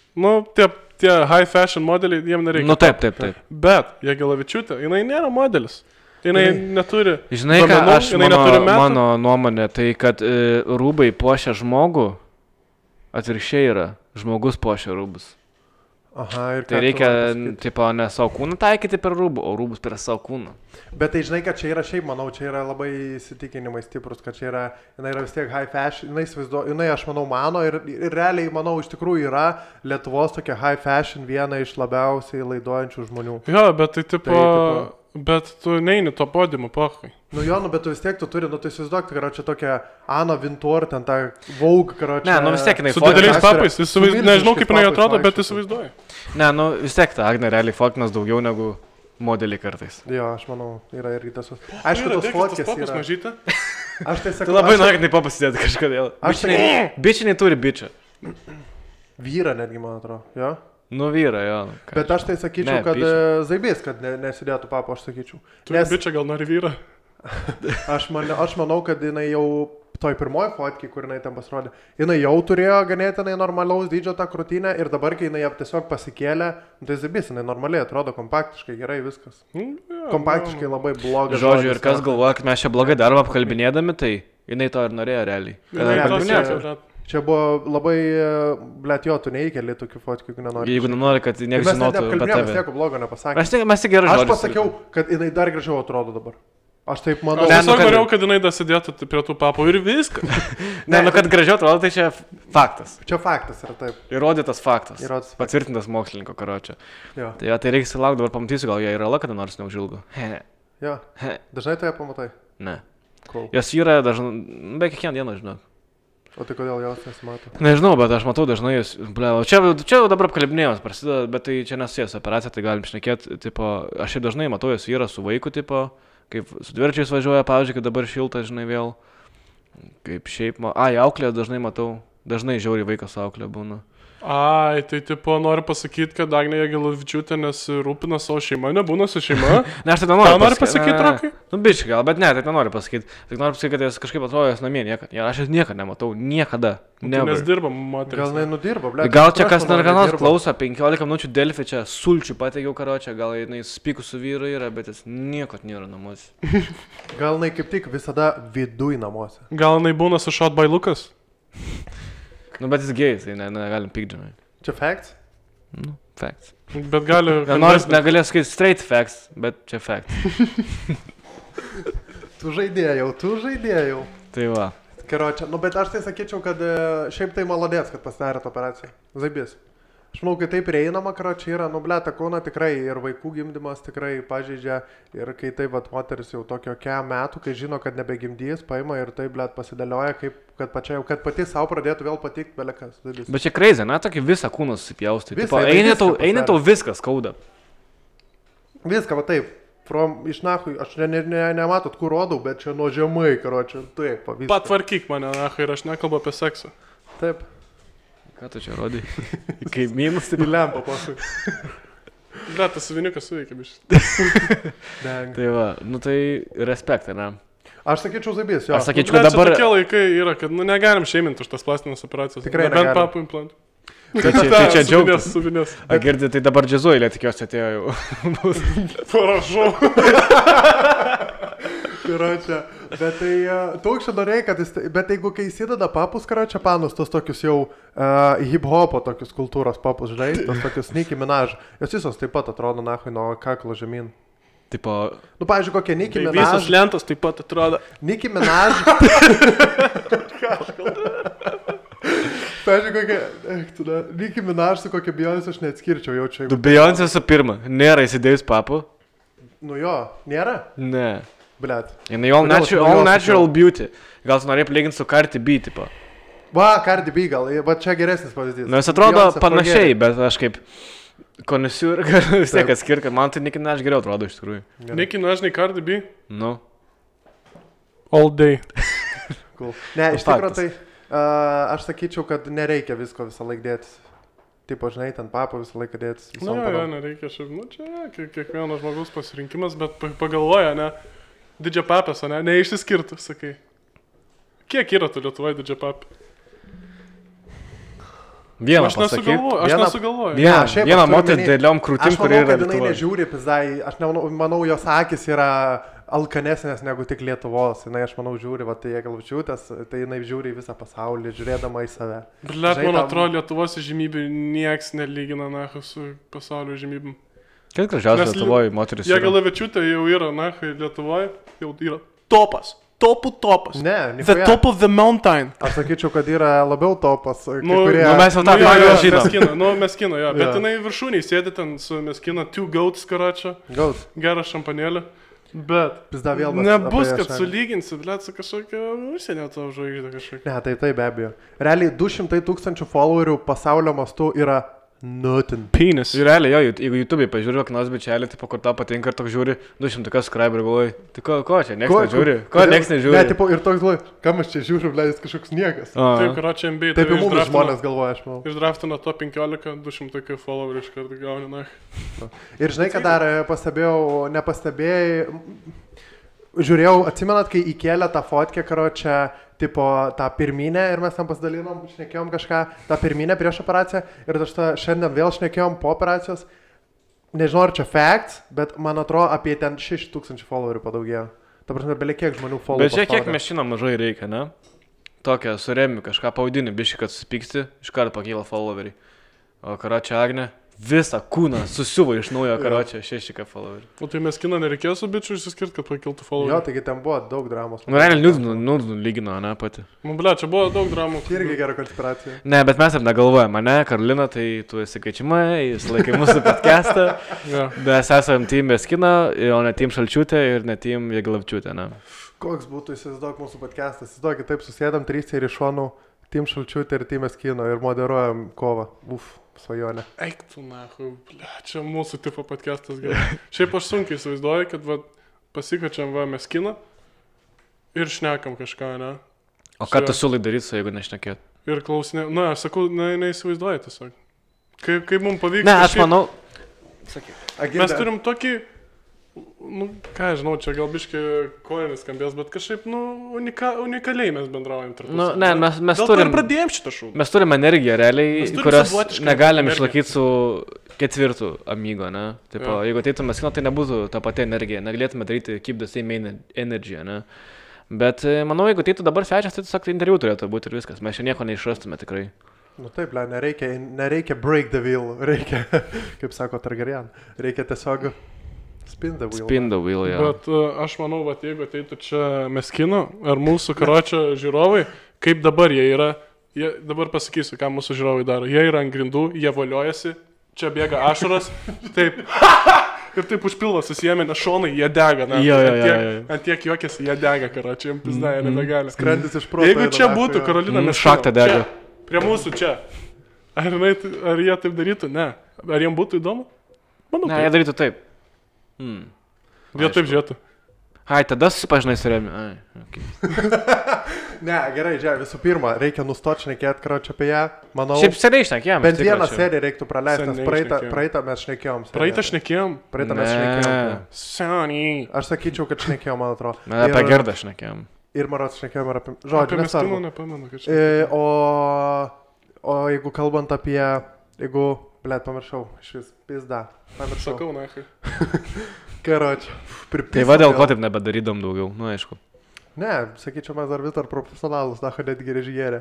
Tie high fashion modeliai, jiem nereikia.
Taip.
Bet Jagelavičiūtė, jinai nėra modelis. Jinai neturi.
Žinai, mano nuomonė, tai kad rūbai puošia žmogų, atvirkščiai yra. Žmogus puošia rūbus.
Aha, ir
tai reikia, tipo, ne savo kūną taikyti per rūbų, o rūbus per savo kūną.
Bet tai žinai, kad čia yra šiaip, manau, čia yra labai įsitikinimai stiprus, kad čia yra, jinai yra vis tiek high fashion, jinai aš manau, mano ir realiai, manau, iš tikrųjų yra Lietuvos tokia high fashion viena iš labiausiai laiduojančių žmonių.
Jo, bet tai tipo... Bet tu neini to podiumu, pochai.
Bet tu vis tiek tu turi, tai įsivaizduok, kad čia tokia Ana Vintour, ten ta Vogue, karočią.
Ne, vis tiek jinai
su dideliais papais, nežinau kaip jinai atrodo, bet įsivaizduoju.
Ne, vis tiek ta Agnė realiai fokinas daugiau negu modelį kartais.
Jo, aš manau, yra irgi tas. Aišku, tos fotkės yra.
Mažytė.
Aš tai sakau.
Tu labai nori, kad tai papasidėti kažkodėl. Bičiniai turi bičią.
Vyra netgi, man atrodo, jo?
Vyra, jo.
Bet aš tai sakyčiau, kad zaibės, kad nesidėtų papo, aš sakyčiau.
Tu bičia gal nori vyrą?
Aš manau, kad jinai jau toj pirmoji fotkį, kur jinai ten pasirodė, jinai jau turėjo ganėtinai normalaus dydžio tą krūtinę ir dabar, kai jinai tiesiog pasikėlė, tai zaibės, jinai normaliai atrodo kompaktiškai, gerai viskas. Kompaktiškai labai blogas.
Žodžiu, ir kas galvoja, kad mes čia blogai darbą apkalbinėdami, tai jinai to ir norėjo realiai.
Čia buvo labai, jo, tu neįkeli tokių fotkų, jeigu nenori.
Jeigu nenori, kad niekas žinotų apie tave.
Mes nieko blogo nepasakėme.
Mes tik gerai žodžius.
Aš pasakiau, kad jinai dar gražiau atrodo dabar. Aš taip manau.
Aš tiesiog norėjau, kad jinai dasidėtų prie tų papų ir viską.
Kad gražiau atrodo, tai čia faktas.
Čia faktas yra taip.
Įrodytas faktas. Patvirtintas mokslininko karočio. Tai reikia silaukti, dabar pamatysiu, gal jie yra kada nors neužilgo.
Jo. Dažnai tai pamatai?
Ne. Jos yra dažnai, beveik kiekvieną dieną, žinau.
O tai kodėl jos nesimato?
Nežinau, bet aš matau dažnai jūs, čia jau dabar apkalbinėjimas prasideda, bet tai čia nesijęs operacija, tai galim šnekėti, aš ir dažnai matau jūs vyras su vaiku, kaip su dviračiais važiuoja, pavyzdžiui, kad dabar šilta, žinai, vėl, kaip šiaip, auklė dažnai matau, dažnai žiauriai vaikas auklė būna.
Ai, tai tipo noriu pasakyti, kad Agnė Jagelavičiūtė nesirūpina savo šeimą, nebūna su šeima.
Ne, aš tai nenoriu
pasakyti, Rokai?
Biškai gal, bet ne, tai nenoriu pasakyti. Tik noriu pasakyti, kad jis kažkaip atrodo jos namie niekada. Aš jas niekada nematau, niekada.
Nes dirba moteris.
Gal jinai nudirba, ble.
Gal čia kas nors klauso, 15 minučių Delfi čia sulčių pateikiau karočią, gal jinai spykų su vyru yra, bet jis niekad nėra namuose.
Gal jinai kaip tik visada viduj namuose.
Gal jinai būna su Shot by Lucas?
Bet jis gėjus, tai negalim pykdžiamai.
Čia facts?
Facts.
Bet gali...
Nors negalės sakyti straight facts, bet čia facts.
Tu žaidėjau.
Tai va.
Karočią, bet aš tai sakyčiau, kad šiaip tai malodės, kad pasidarė tą operaciją. Zaibės. Aš manau, kad taip prieinama, karočią yra, ta kūna tikrai ir vaikų gimdymas tikrai pažeidžia ir kai taip moteris jau tokio metų, kai žino, kad nebegimdys, paima ir taip, pasidėlioja, kad pati savo pradėtų vėl patikti belekas.
Bet čia crazy, tokį visą kūną susipjaustai. Eini tau viskas skauda.
Viską, va taip. Iš nachui, aš nematot, kur rodau, bet čia nuo žemai, karočią, taip.
Patvarkyk mane, nachai, ir aš nekalbu apie seksą.
Taip.
Ką tu čia rodai? Kaip minus, tai
lempa pasuk.
Bet tas saviniukas suveikia biškai.
Tai va, tai respekt, ne?
Aš sakyčiau zaibės, jo.
Aš sakyčiau, kad dabar...
Tokie laikai yra, kad negalim šeiminti už tas plastinės operacijos.
Tikrai negalim.
Bent papų implantų.
Tai čia džiaugtis.
Suvinės.
Girdi, tai dabar džiazuoja, tikiuosi atėjo jau.
Parašau.
Karočią, bet tai taukščią norėjai, kad jis, bet jeigu kai įsideda papus, karočią, panus, tos tokius jau hip-hopo, tokius kultūros papus, žinai, tos tokius Nicki Minaj, jos visos taip pat atrodo nahui nuo kaklo žemyn.
Tipo...
Pavyzdžiui, kokie Nicki Minaj...
Visos lentos taip pat atrodo.
Nicki Minaj... Pavyzdžiui, kokie... Nicki Minaj su kokia Beyoncé aš neatskirčiau, jaučiu.
Beyoncé su pirma, nėra įsidėjus papų?
Nu jo, nėra?
Ne.
Blet.
Jinai all natural beauty. Gal tu norėjai lyginti su Cardi B, tipo.
Va, Cardi B gal, va čia geresnis pavyzdys.
Nu, jis atrodo panašiai, bet aš kaip konesiūr galiu vis tiek atskirti, kad man tai Nicki Minaj geriau atrodo iš tikrųjų.
Nicki Minaj, nei Cardi B?
Nu.
All day.
Cool. Ne, iš tikrųjų tai aš sakyčiau, kad nereikia visko visą laiką dėtis. Tipo, žinai, ten papą visą laiką dėtis.
Nu, jo, nereikia šiaip. Nu, čia kiekvienas žmogus pasirinkimas, bet pagalvoja, ne, didžia papės, ne, neišsiskirtų, sakai. Kiek yra tu Lietuvoje didžia papė?
Vieną
aš nesugalvoju.
Vieną moterį dėliom krūtim, kuri yra Lietuvoje.
Aš manau, kad jinai nežiūri, pizdai. Aš manau, jos akis yra alkanesnės negu tik Lietuvos. Jinai, aš manau, žiūri, va, tai Jeglavčiūtės, tai jinai žiūri visą pasaulį, žiūrėdama į save.
Blet, man atrodo, Lietuvos žymybių nieks nelygina nacha su pasaulio žymybėm.
Kaip gražiausia Lietuvoje moteris yra?
Jeglavčiūtė jau yra nacha Lietuvoje, jau yra topas. Topas.
Ne,
the top of the mountain.
Aš sakyčiau, kad yra labiau topas.
Mes jau tą
žinom. Meskino, jo. Bet jinai viršūniai sėdi ten su Meskino, two goats karačio. Gerą šampanėlį. Bet nebus, kad sulyginsi, blėt, su kažkokia užsienio tavo žvaigždė kažkokia.
Ne, tai be abejo. Realiai 200 000 followerių pasaulio mastu yra nothing.
Penis.
Ir realiai, jo, jeigu YouTube'ai pažiūrėjau, kad nors bičelį, tipo, kur tau patinka ir toks žiūri, 200 subscriber, galvoju, tai ko čia, nieks nežiūri? Ko nieks nežiūri?
Ne, tipo, ir toks galvoju, kam aš čia žiūriu, blėt, kažkoks niekas.
Taip, karačia MB.
Taip, ir mums žmonės galvoja, aš manau.
Išdraftino top 15, 200 followerių iš karto gauni, na.
Ir žinai, kad dar nepastebėjai, žiūrėjau, atsimenat, kai įkėlė tą fotkę, karočią, tipo, tą pirminę ir mes tam pasidalinom, šnekėjom kažką, tą pirminę prieš operaciją ir aš šiandien vėl šnekėjom po operacijos. Nežinau, ar čia facts, bet man atrodo apie ten 6000 followerių padaugėjo. Ta prasme, belie kiek žmonių follow.
Bet čia kiek mes žinom mažai reikia, ne? Tokią suremi kažką paudinį, biškai, kad susipyksti, iš karto pakyla followeriai. O karočią Agnė visą kūną susiuvo iš naujo karočią 6 followerių.
O tai Meskino nereikėjo su bičiu išsiskirti, kad pakiltų followerių?
Jo, taigi ten buvo daug dramos.
Nu, realiai liūdnų lygino, ne, pati.
Nu, ble, čia buvo daug dramų.
Irgi gera konspiracija.
Ne, bet mes ir negalvojame, ne, Karolina, tai tu esi kaičiama, jis laikai mūsų podcastą. Mes esame team Meskino, o ne team Šalčiūtė ir ne team Jeglavčiūtė, ne.
Koks būtų, įsivaizduok mūsų podcastas, įsivaizduok, taip susėdam 3 ir iš šonų team Šalčiūtė ir team Meskino ir moderuojam kovą. Svajonė.
Eik tu, nahu, ble, čia mūsų tipo podcastas gerai. Šiaip aš sunkiai įsivaizduoju, kad va, pasikačiam va Meskiną ir šnekam kažką, ne?
O ką tu siūlai daryti, jeigu nešnekėt?
Ir klausinė, na, aš sakau, neįsivaizduoju tiesiog. Kaip mums pavyks.
Ne, aš manau.
Sakyk. Mes turim tokį, nu, ką žinau, čia gal biškai kolinis skambės, bet kažkaip, nu, unikaliai mes bendraujam tarpusavy.
Nu, ne, mes
turim... Dėl to ir pradėjom šitą šūdą.
Mes turim energiją, realiai, kurios negalim išlaikyti su ketvirtu amigo, ne? Tipo, jeigu ateitų Meskino, tai nebūtų ta pati energija, negalėtume daryti keep the same energy, ne? Bet, manau, jeigu ateitų dabar svečias, tai tiesiog interviu turėtų būti ir viskas. Mes čia nieko neišrastume tikrai.
Nu taip, nereikia break the wheel, reikia, kaip sako Targaryen, reikia tiesiog spin the wheel,
ja.
Bet aš manau, vat, jeigu ateitų čia Meskino ar mūsų karočio žiūrovai, kaip dabar jie yra, dabar pasakysiu, ką mūsų žiūrovai daro. Jie yra ant grindų, jie voliojasi, čia bėga ašaras, taip, ir taip užpilvo susijėmė, nes šonai jie dega, na, ant tiek juokėsi, jie dega, karočio, jiems pizda, jie nebegali.
Skrandis iš proto.
Jeigu čia būtų Karolina Meskino,
šaktą dega.
Prie mūsų čia, ar jie taip darytų? Ne. Ar jiems būtų įdomu? Manau,
ne, jie darytų taip.
Jie taip žiūrėtų.
Ai, tada susipažinai su Remi. Okay.
Ne, gerai, žiūrėk, visų pirma, reikia nustoti šnekėti, karočią apie ją. Manau,
šiaip seniai šnekėjom.
Bent vieną seriją reiktų praleisti, nes praeitą mes šnekėjom.
Praeitą šnekėjom?
Praeitą mes šnekėjom.
Seniai.
Aš sakyčiau, kad šnekėjom, man atrodo.
Mes apie Gerdą šnekėjom.
Ir Marots šnekėjom ir apie... Žodžiu,
nesvarbu. Nepamenu, kad šnekėjom.
O jeigu kalbant apie... Jeigu... Blet, pamiršau. Šis pizda. Pamiršau.
Sakau, nakai.
Karočią.
Tai va dėl ko taip nebedarydom daugiau, nu aišku.
Ne, sakyčiau, mes dar vis dar profesionalus, nakai netgi režierė.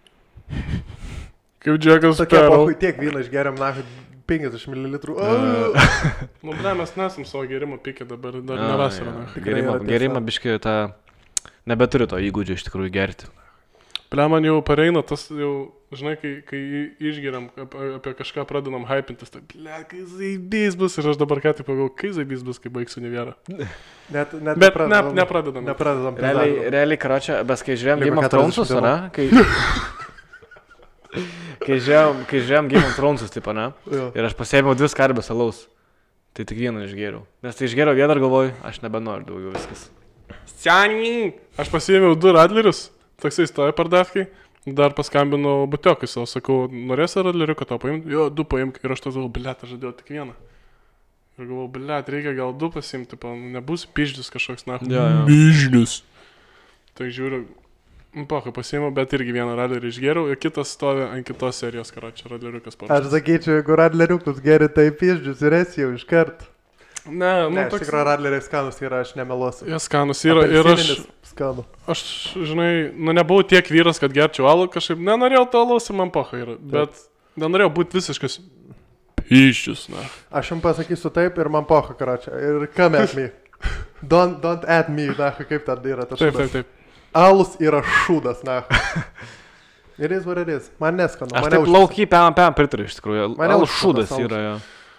Kaip Džekas
Sparrow. Tokie pohui tiek vyną išgeriam, nakai 50 ml.
Nu, ble, mes nesam savo gerimo pikę dabar, dar nevasarą.
Gerimą biškai tą... Nebeturiu to įgūdžio iš tikrųjų gerti.
Ble, man jau pareina tas jau, žinai, kai išgeriam, apie kažką pradedam hypintis, tai ble, kai zaibys bus ir aš dabar ką tik pagalvoju, kai zaibys bus, kai baigsiu Univerą.
Bet
nepradedam.
Realiai, karočią, bet kai žiūrėjom Game of Thronesus, ne? Kai žiūrėjom Game of Thronesus, taip, ne? Ir aš pasėmiau 2 skarbės alaus. Tai tik vieną išgėriau. Nes tai išgėriau vieną ir galvoju, aš nebenoriu daugiau viskas.
Seniai! Aš pasiėmiau 2 radlerius, toksai stoja pardavkai. Dar paskambinau butiokai savo, sakau, norėsi radleriuką tau paimti? Jo, 2 paimk. Ir aš tos galvoju, blėt, aš žadėjau tik vieną. Ir galvoju, blėt, reikia gal 2 pasiimti, nebus piždžius kažkoks, na. Piždžius. Tai žiūriu, kai pasiėmiau, bet irgi vieną radlerį išgėriau ir kitas stovi ant kitos serijos, karočią, radleriukas parašytas.
Aš sakyčiau, jeigu radleriukus geri, tai piždžius ir esi jau iš karto.
Ne,
iš tikrųjų radleriai skanus yra, aš nemeluosiu.
Jie skanus yra ir aš, žinai, nebuvau tiek vyras, kad gerčiau alų, kažkaip nenorėjau to alaus ir man pocha yra, bet nenorėjau būti visiškas piždžius, na.
Aš jums pasakysiu taip ir man pocha, karočią, ir come at me. Don't at me, na, kaip tad yra tas šūdas.
Taip.
Alus yra šūdas, na. Ir jis varėdės. Man neskanu.
Aš taip laukiai pėm pritariu iš tikrųjų. Alus šūdas yra, jo.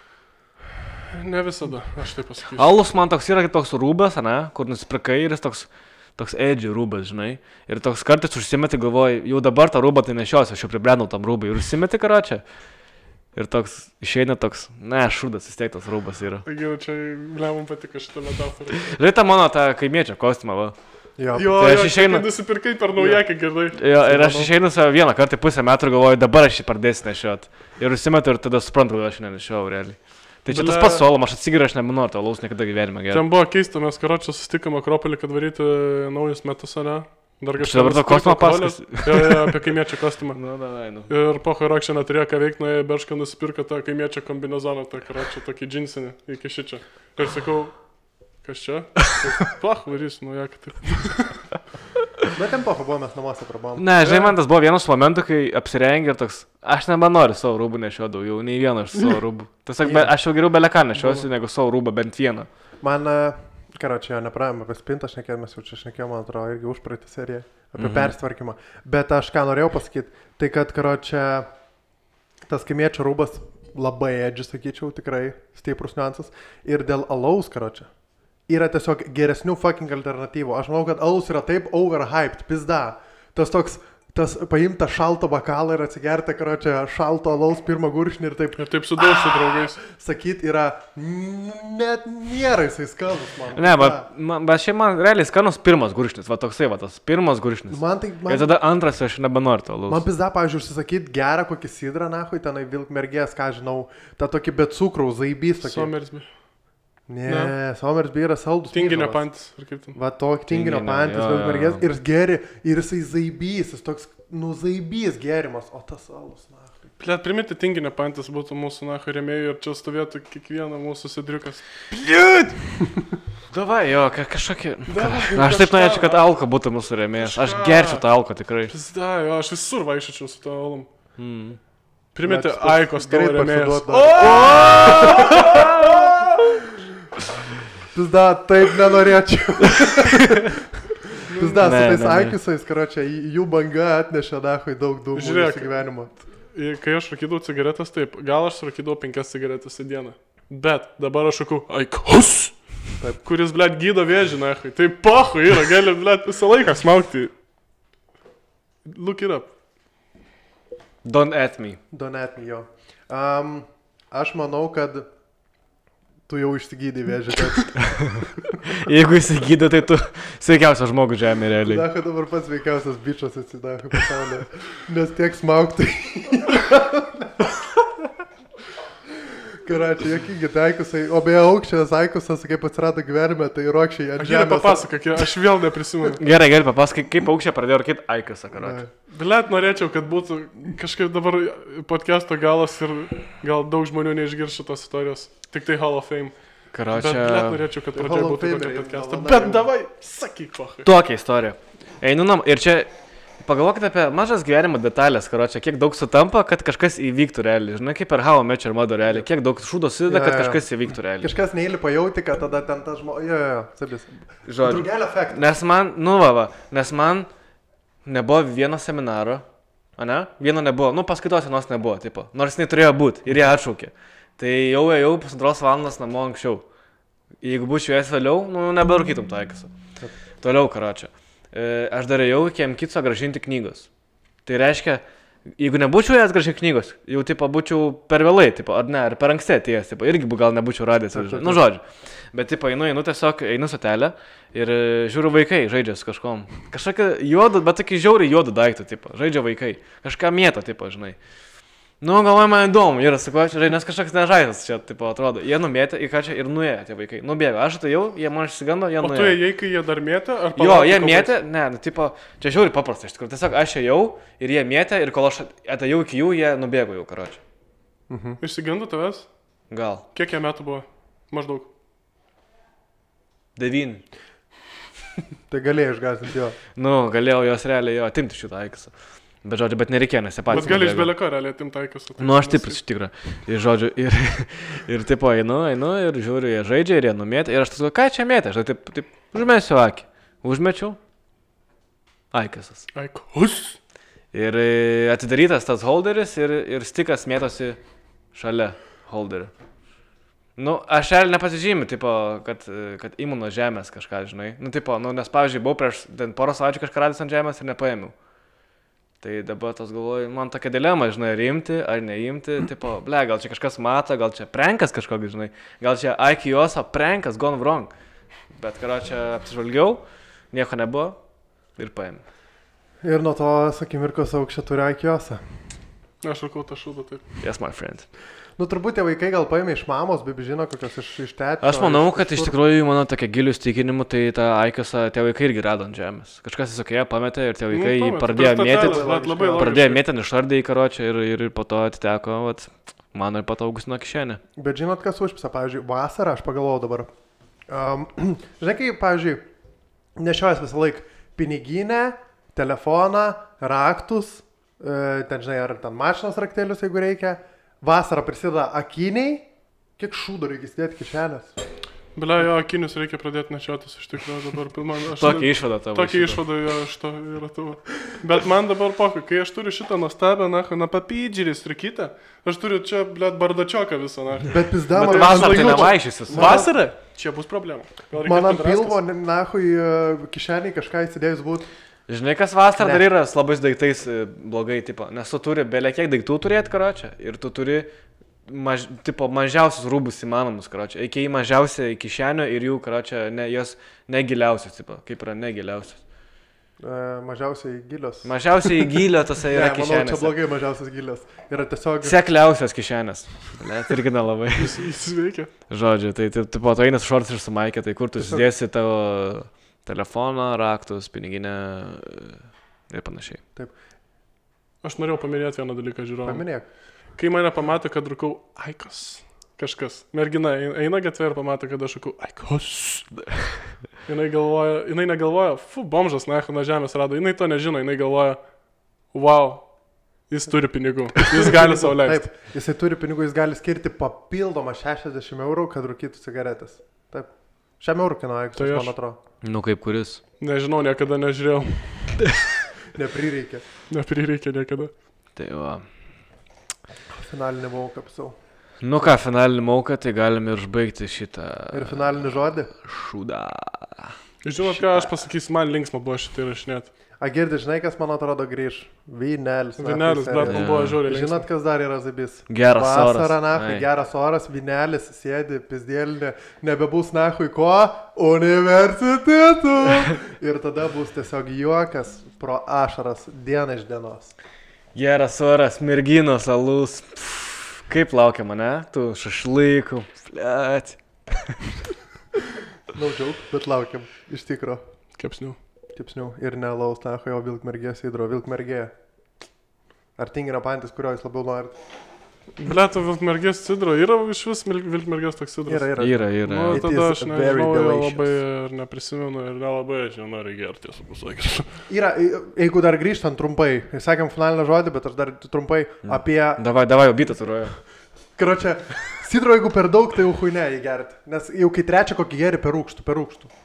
Ne visada, aš taip pasakysiu.
Alus man toks yra kaip toks rūbas, ne, kur nusipirkai ir jis toks edgy rūbas, žinai. Ir toks kartais užsimeti, galvoji, jau dabar tą rūbą tai nešiosiu, aš jau pribrendau tam rūbai. Ir užsimeti, karočią. Ir toks, išeina toks, ne, šūdas, vis tiek tas rūbas yra.
Taigi, čia, man patiko šitą metaforą.
Žinai, tą mano tą kaimiečio kostiumą, va.
Jo,
tai aš išeinu...
nusipirkai per naujaką, girdai.
Jo, ir aš išeinu savo vieną kartą, pusę metų ir galvoju, dabar aš jį pardėsiu nešiot. Ir užsimetu ir tada suprantu, kad aš nenešiau realiai. Tai čia tas pats solom, aš atsigiriu, aš nebenoriu to alaus niekada gyvenime gerai.
Ten buvo keista, mes karočią susitikom Akropolį, kad varyti naujus metus, ne? Dar kažkas.
Dabar to kostiumą paskas.
Jo, apie kaimiečio kostiumą.
Nu.
Ir pocho Rokšė neturėjo ką veikti, nuėjo Beršką nusipirko tą kaimiečio kombinezoną, tą karočią, tokį džinsinį iki šičio. Ir sakau, kas čia? Pach, varys, naujaką taip.
Bet ten pocho buvo, mes namuose prabom.
Ne, žinai, man tas buvo vienas momentų, kai apsirengi ir toks, aš nebenoriu savo rūbų nešiuo daugiau, nei vieną iš savo rūbų. Tiesiog, aš jau geriau beleką nešiuosiu, negu savo rūbą bent vieną.
Man, karočią, nepraėjom apie spintą šnekėt, mes jau čia šnekėjom, man atrodo, irgi už praeitą seriją, apie persitvarkymą. Bet aš ką norėjau pasakyti, tai kad, karočią, tas kaimiečio rūbas labai edgy, sakyčiau, tikrai stiprus niuansas. Ir dėl alaus, karočią. Yra tiesiog geresnių fucking alternatyvų. Aš manau, kad alus yra taip overhyped, pizda. Tas toks, paimta šalto bakalą ir atsigerti, karočią, šalto alaus pirmą gurkšnį ir taip.
Ir taip sudauž su draugais.
Sakyt, yra, net nėra jisai skanus, man.
Ne, bet šiaip man realiai skanus pirmas gurkšnis, va toksai, va tas pirmas gurkšnis. Ir tada antras aš nebenoriu to alaus.
Man pizda, pavyzdžiui, užsisakyt gerą kokį sidrą, nahui, tenai Vilkmergės, ką žinau, tą tokį be cukraus, zaibys tokį.
Somersby.
Ne, Somersby yra saldus.
Tinginio pantis, ar kaip ten.
Va tokį tinginio pantis, Vilkmergės, ir geri, ir jisai zaibys, jis toks, zaibys gerimas, o tas alus, na.
Pliat, priminti tinginio pantis būtų mūsų nacho rėmėjų ir čia stovėtų kiekvieną mūsų sidriukas. Pliat!
Davai, jo, kažkokį... Aš taip norėčiau, kad alko būtų mūsų rėmėjas. Aš gerčiau tą alko tikrai.
Pizda, jo, aš visur vaikščiačiau su to alum. Priminti Aikos tavo rėmėjas.
Pizda, taip nenorėčiau. Pizda, su tais Aikisais, karočią, jų banga atnešė dahui daug mūsų gyvenimo.
Kai aš rūkydavau cigaretės, taip, gal aš rūkydavau 5 cigaretės į dieną. Bet dabar aš rūkau Aikos, kuris, blėt, gydo vėžį, nahui. Tai pahu yra, gali, blėt, visą laiką smaugti. Look it up.
Don't at me.
Don't at me, jo. Aš manau, kad tu jau išsigydai vėžį.
Jeigu išsigydai, tai tu sveikiausias žmogus žemė realiai.
Na, kad dabar pats sveikiausias bičas atsidaro pasaulyje. Nes tiek smaugtai. Karačiai, jokingi tai Aikusai. O beje, aukščias Aikusas, kaip atsirado gyvenime, tai Rokščiai ant žemės.
Gerai papasakok, aš vėl neprisimenu.
Gerai papasakok, kaip aukščiai pradėjo rūkyti Aikusą, karačiai.
Blet, norėčiau, kad būtų kažkaip dabar podcast'o galas ir gal daug žmonių neišgirs šitos istorijos. Tik tai Hall of Fame.
Karačiai.
Bet blet, norėčiau, kad pradžioje būtų tokia podcast'o. Bet davai, sakyk, pachai.
Tokia istorija. Einu nam ir čia... Pagalvokite apie mažas gyvenimo detalės, karočią, kiek daug sutampa, kad kažkas įvyktų realiai. Žinai, kaip per How I Met Your Mother realiai, kiek daug šūdo sudeda, kad kažkas įvyktų realiai.
Kažkas neįlipa jauti, kad tada ten tas žmogus... Jo, sabis.
Žodžiu.
Drugelio efektas.
Nes man, nes man nebuvo vieno seminaro, ane? Vieno nebuvo, paskaitos vienos nebuvo, tipo, nors jinai turėjo būti ir jie atšaukė. Tai jau ėjau 1,5 valandos namo anksčiau. Jeigu būčiau jas vėliau, neberūkytum to aikasą. Toliau, karočią. Aš dar ėjau iki Mkico grąžinti knygos. Tai reiškia, jeigu nebūčiau jas grąžinti knygos, jau tipo būčiau per vėlai, tipo, ar ne, ar per anksti atėjęs, tipo, irgi gal nebūčiau radęs. Žodžiu. Bet tipo, einu stotelę ir žiūriu vaikai, žaidžia su kažkom. Kažkokia juoda, bet tokį žiauriai juodą daiktą, tipo, žaidžia vaikai. Kažką mėto, tipo, žinai. Galvoju, man įdomu, yra, sakau, čia žaidžia, nes kažkoks nežaidžias čia, tipo, atrodo. Jie numėtė į ką čia ir nuėjo tie vaikai. Nubėgo, aš atėjau, jie man išsigando, jie nuėjo.
O tu ėjai, kai jie dar mėtė?
Jo, jie mėtė, tipo, čia žiauriai paprasta, iš tikrųjų. Tiesiog aš ėjau ir jie mėtė ir kol aš atėjau iki jų, jie nubėgo jau, karočią.
Išsigando tavęs?
Gal.
Kiek jie metų buvo? Maždaug.
9.
Tai galėjai išgąsdinti jo.
Galėjau jos realiai jo atimti šitą aikasą. Bet žodžiu, bet nereikėjo, nes jie patys.
Bet gali iš beleko realiai atimti aikasą.
Aš taip iš tikrųjų. Ir žodžiu, ir tipo einu ir žiūriu, jie žaidžia ir jie numėtė. Ir aš tas ką čia mėtė? Aš taip užmėsiu akį. Užmečiau. Aikasas.
Aikus.
Ir atidarytas tas holderis ir stikas mėtosi šalia holderio. Aš realiai nepasižymiu, tipo, kad imu nuo žemės kažką, žinai. Nes pavyzdžiui, buvau prieš porą savaičių kažką radęs ant žemės ir nepaėmiau. Tai dabar tos galvoju, man tokia dilema, žinai, ar imti, ar neimti, tipo, gal čia kažkas mato, gal čia prankas kažkokį, žinai, gal čia Aikiosa prankas, gone wrong. Bet, čia apsižvalgiau, nieko nebuvo ir paėmė. Ir
nuo to, sakimirkos aukščia turi Aikiosa.
Aš sakau, tą šūdą taip.
Yes, my friend.
Turbūt tie vaikai gal paėmė iš mamos, bet žino, kokios iš tėčio.
Aš manau, kad iš tikrųjų, mano tokia gilių įsitikinimų, tai tą Aikosą tie vaikai irgi rado ant žemės. Kažkas tiesiog ją pametė ir tie vaikai jį pradėjo mėtį, išardė į karočią ir po to atiteko, mano ir pato Augustino kišenė.
Bet žinot, kas užpisa, pavyzdžiui, vasarą, aš pagalvojau dabar. Žinai, kai, pavyzdžiui, nešiojas visą laiką piniginę, telefoną, raktus, ten, žinai, ar ten mašinos raktelius, jeigu reikia. Vasarą prisideda akiniai, kiek šūdo reikia įsidėti kišenės.
Jo, akinius reikia pradėti nešiotis iš tikrųjų dabar.
Tokia išvada tavo.
Tokia išvada jo iš to yra tavo. Bet man dabar kai aš turiu šitą nuostabią, na papydžerį strikytę, aš turiu čia, bardačioką visą, na.
Bet pizdama.
Vasarą tai nevaišysis.
Vasarą? Čia bus problema.
Man ant pilvo, nahui, kišeniai kažką įsidėjus būt.
Žinai, kas vasarą dar yra labais daiktais blogai, tipo, nes tu turi belia kiek daiktų turėti, karočią, ir tu turi mažiausius rūbus įmanomus, karočią, iki mažiausiai kišenio ir jų, karočią, jos negiliausios, tipo, kaip yra negiliausios.
Mažiausiai gilios.
Mažiausiai gilio tose yra kišenės.
Manau, čia blogai mažiausias gilios. Yra tiesiog...
Sekliausios kišenės. Net irgi nelabai.
Jis veikia.
Žodžiu, tai tipo, tu einas šortas ir sumaikė, tai kur tu sudėsi tavo... telefoną, raktus, piniginę ir panašiai.
Taip.
Aš norėjau paminėti vieną dalyką, žiūrovą.
Paminėk.
Kai mane pamato, kad rūkau Aikos, kažkas, mergina eina gatvė ir pamato, kad aš rūkau Aikos. Jinai negalvoja, bomžas, nuo žemės rado, jinai to nežino, jinai galvoja, wow, jis turi pinigų, jis gali sau leisti.
Taip, jisai turi pinigų, jis gali skirti papildomą 60 €, kad rūkytų cigaretės. Taip. 100 € kainuoja, tai man atrodo.
Kaip kuris?
Nežinau, niekada nežiūrėjau. Neprireikė niekada.
Tai va.
Finalinį mauką apsau.
Finalinį mauką, tai galime ir užbaigti šitą...
Ir finalinį žodį?
Šūdą.
Žinot, ką aš pasakysiu, man linksma buvo šitai rašinėti.
Girdi, žinai, kas man atrodo grįž? Vynelis.
Vynelis, bet man buvo žiūrė linksma.
Žinot, kas dar yra zabis?
Geras oras.
Vasara, nahui, geras oras, Vynelis sėdi, pizdėlinė, nebebus nahui ko? Universitetų. Ir tada bus tiesiog juokas pro ašaras dieną iš dienos.
Geras oras, merginos, alus. Kaip laukia mane? Tu šašlykų. Fliat.
Naudžiau, bet laukiam. Iš tikro.
Kepsnių.
Ir nelaus nahui, o Vilkmergės įdro. Vilkmergė. Ar tingina pantis, kurio jūs labiau norit?
Blėto Vilkmergės cidro. Yra iš vis Vilkmergės toks cidras?
Yra.
Tada aš nežinau, labai ir neprisimenu ir nelabai aš jau noriu gerti, esu pasakęs.
Yra, jeigu dar grįžtant trumpai, sakėm finalinę žodį, bet aš dar trumpai apie...
Davai, jau bitą turuoju.
Karočią, cidro jeigu per daug, tai jau huinė jį gerti. Nes jau kai trečią kokį gerį per rūkštų.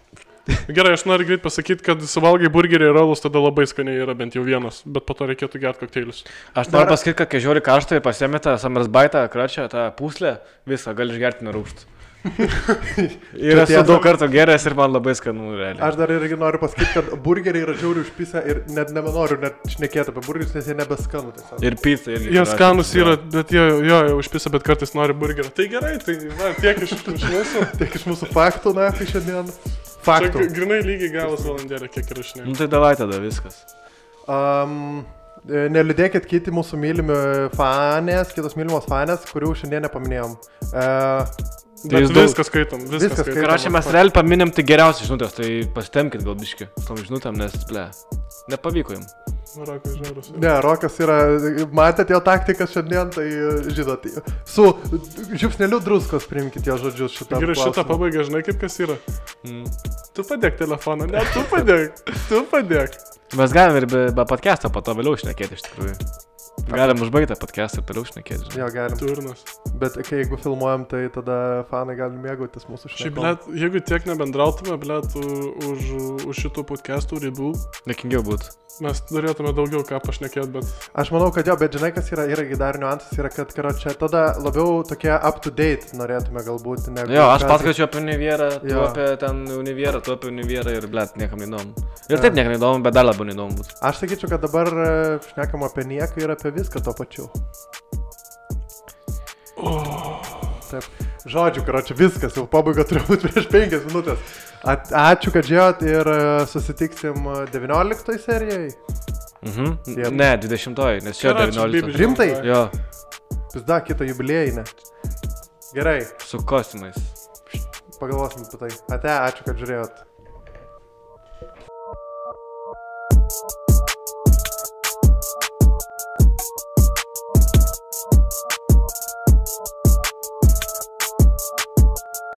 Gerai, aš noriu greit pasakyti, kad suvalgai burgerį ir rolus, tada labai skaniai yra bent jau vienas, bet po to reikėtų gerti kokteilius.
Aš noriu pasakyti, kad kai žiūri karštą, pasiemi tą Summersbite, kračią, tą puslę, visą gali išgerti nerūkštų. Ir esu daug kartų geręs ir man labai skanu, realiai.
Aš dar irgi noriu pasakyti, kad burgeriai yra žiauriai užpisę ir net nebenoriu net šnekėti apie burgerius, nes jie nebeskanu tiesiog.
Ir pizza irgi.
Jie skanus yra, bet jie užpisę, bet kartais nori burgerio. Tai gerai, tai va, tiek iš mūsų.
Tiek iš mūsų faktų, na, tai šiandien. Faktų.
Čia grinai lygiai gavas valandėlė, kiek yra šiandien.
Nu tai davai tada viskas.
Neliūdėkit kiti mūsų mylimi fanės, kitos mylimos fanės, kurių šiandien nepaminėjom.
Bet viskas skaitom, viskas skaitom.
Rašė, mes realiai paminėm tai geriausias žinutės, tai pasitemkit gal biški tom žinutėm, nes, nepavyko jums.
Rokas žiaurus.
Ne, Rokas yra, matėt jo taktikas šiandien, tai žinot, su žiupsneliu druskos priimkit jo žodžius šitą.
Gerai, šitą pabaigą, žinai kaip kas yra? Tu padėk telefoną, ne, tu padėk.
Mes galim ir be podcast'o po to vėliau šnekėti iš tikrųjų. Galim užbaigti podcast'ą ir toliau šnekėti.
Jo, galim.
Turnas.
Bet kai jeigu filmuojam, tai tada fanai gali mėgautis mūsų šnekom.
Šiaip, blet, jeigu tiek nebendrautume, blet, už šitų podcastų ribų.
Dėkingiau būt.
Mes turėtume daugiau ką pašnekėti, bet...
Aš manau, kad jo, bet žinai, kas yra dar niuansas, yra, kad čia tada labiau tokie up to date norėtume galbūt.
Jo, aš paskačiu apie Univierą, tu apie ten Univierą, tu apie Univierą ir, blet, niekam neįdomu. Ir taip niekam neįdomu, bet dar labiau neįdomu būt.
Aš sakyčiau, kad dabar šnekam apie nieką ir apie viską to pačiu. Taip. Žodžiu, karočią, viskas, jau pabaiga turbūt prieš 5 minutės. Ačiū, kad žiūrėjot ir susitiksim 19 serijai.
Ne, 20, nes čia 19.
Rimtai?
Jo.
Pizda, kitą jubiliejinę. Gerai.
Su kostiumais.
Pagalvosim apie tai. Ate, ačiū, kad žiūrėjot.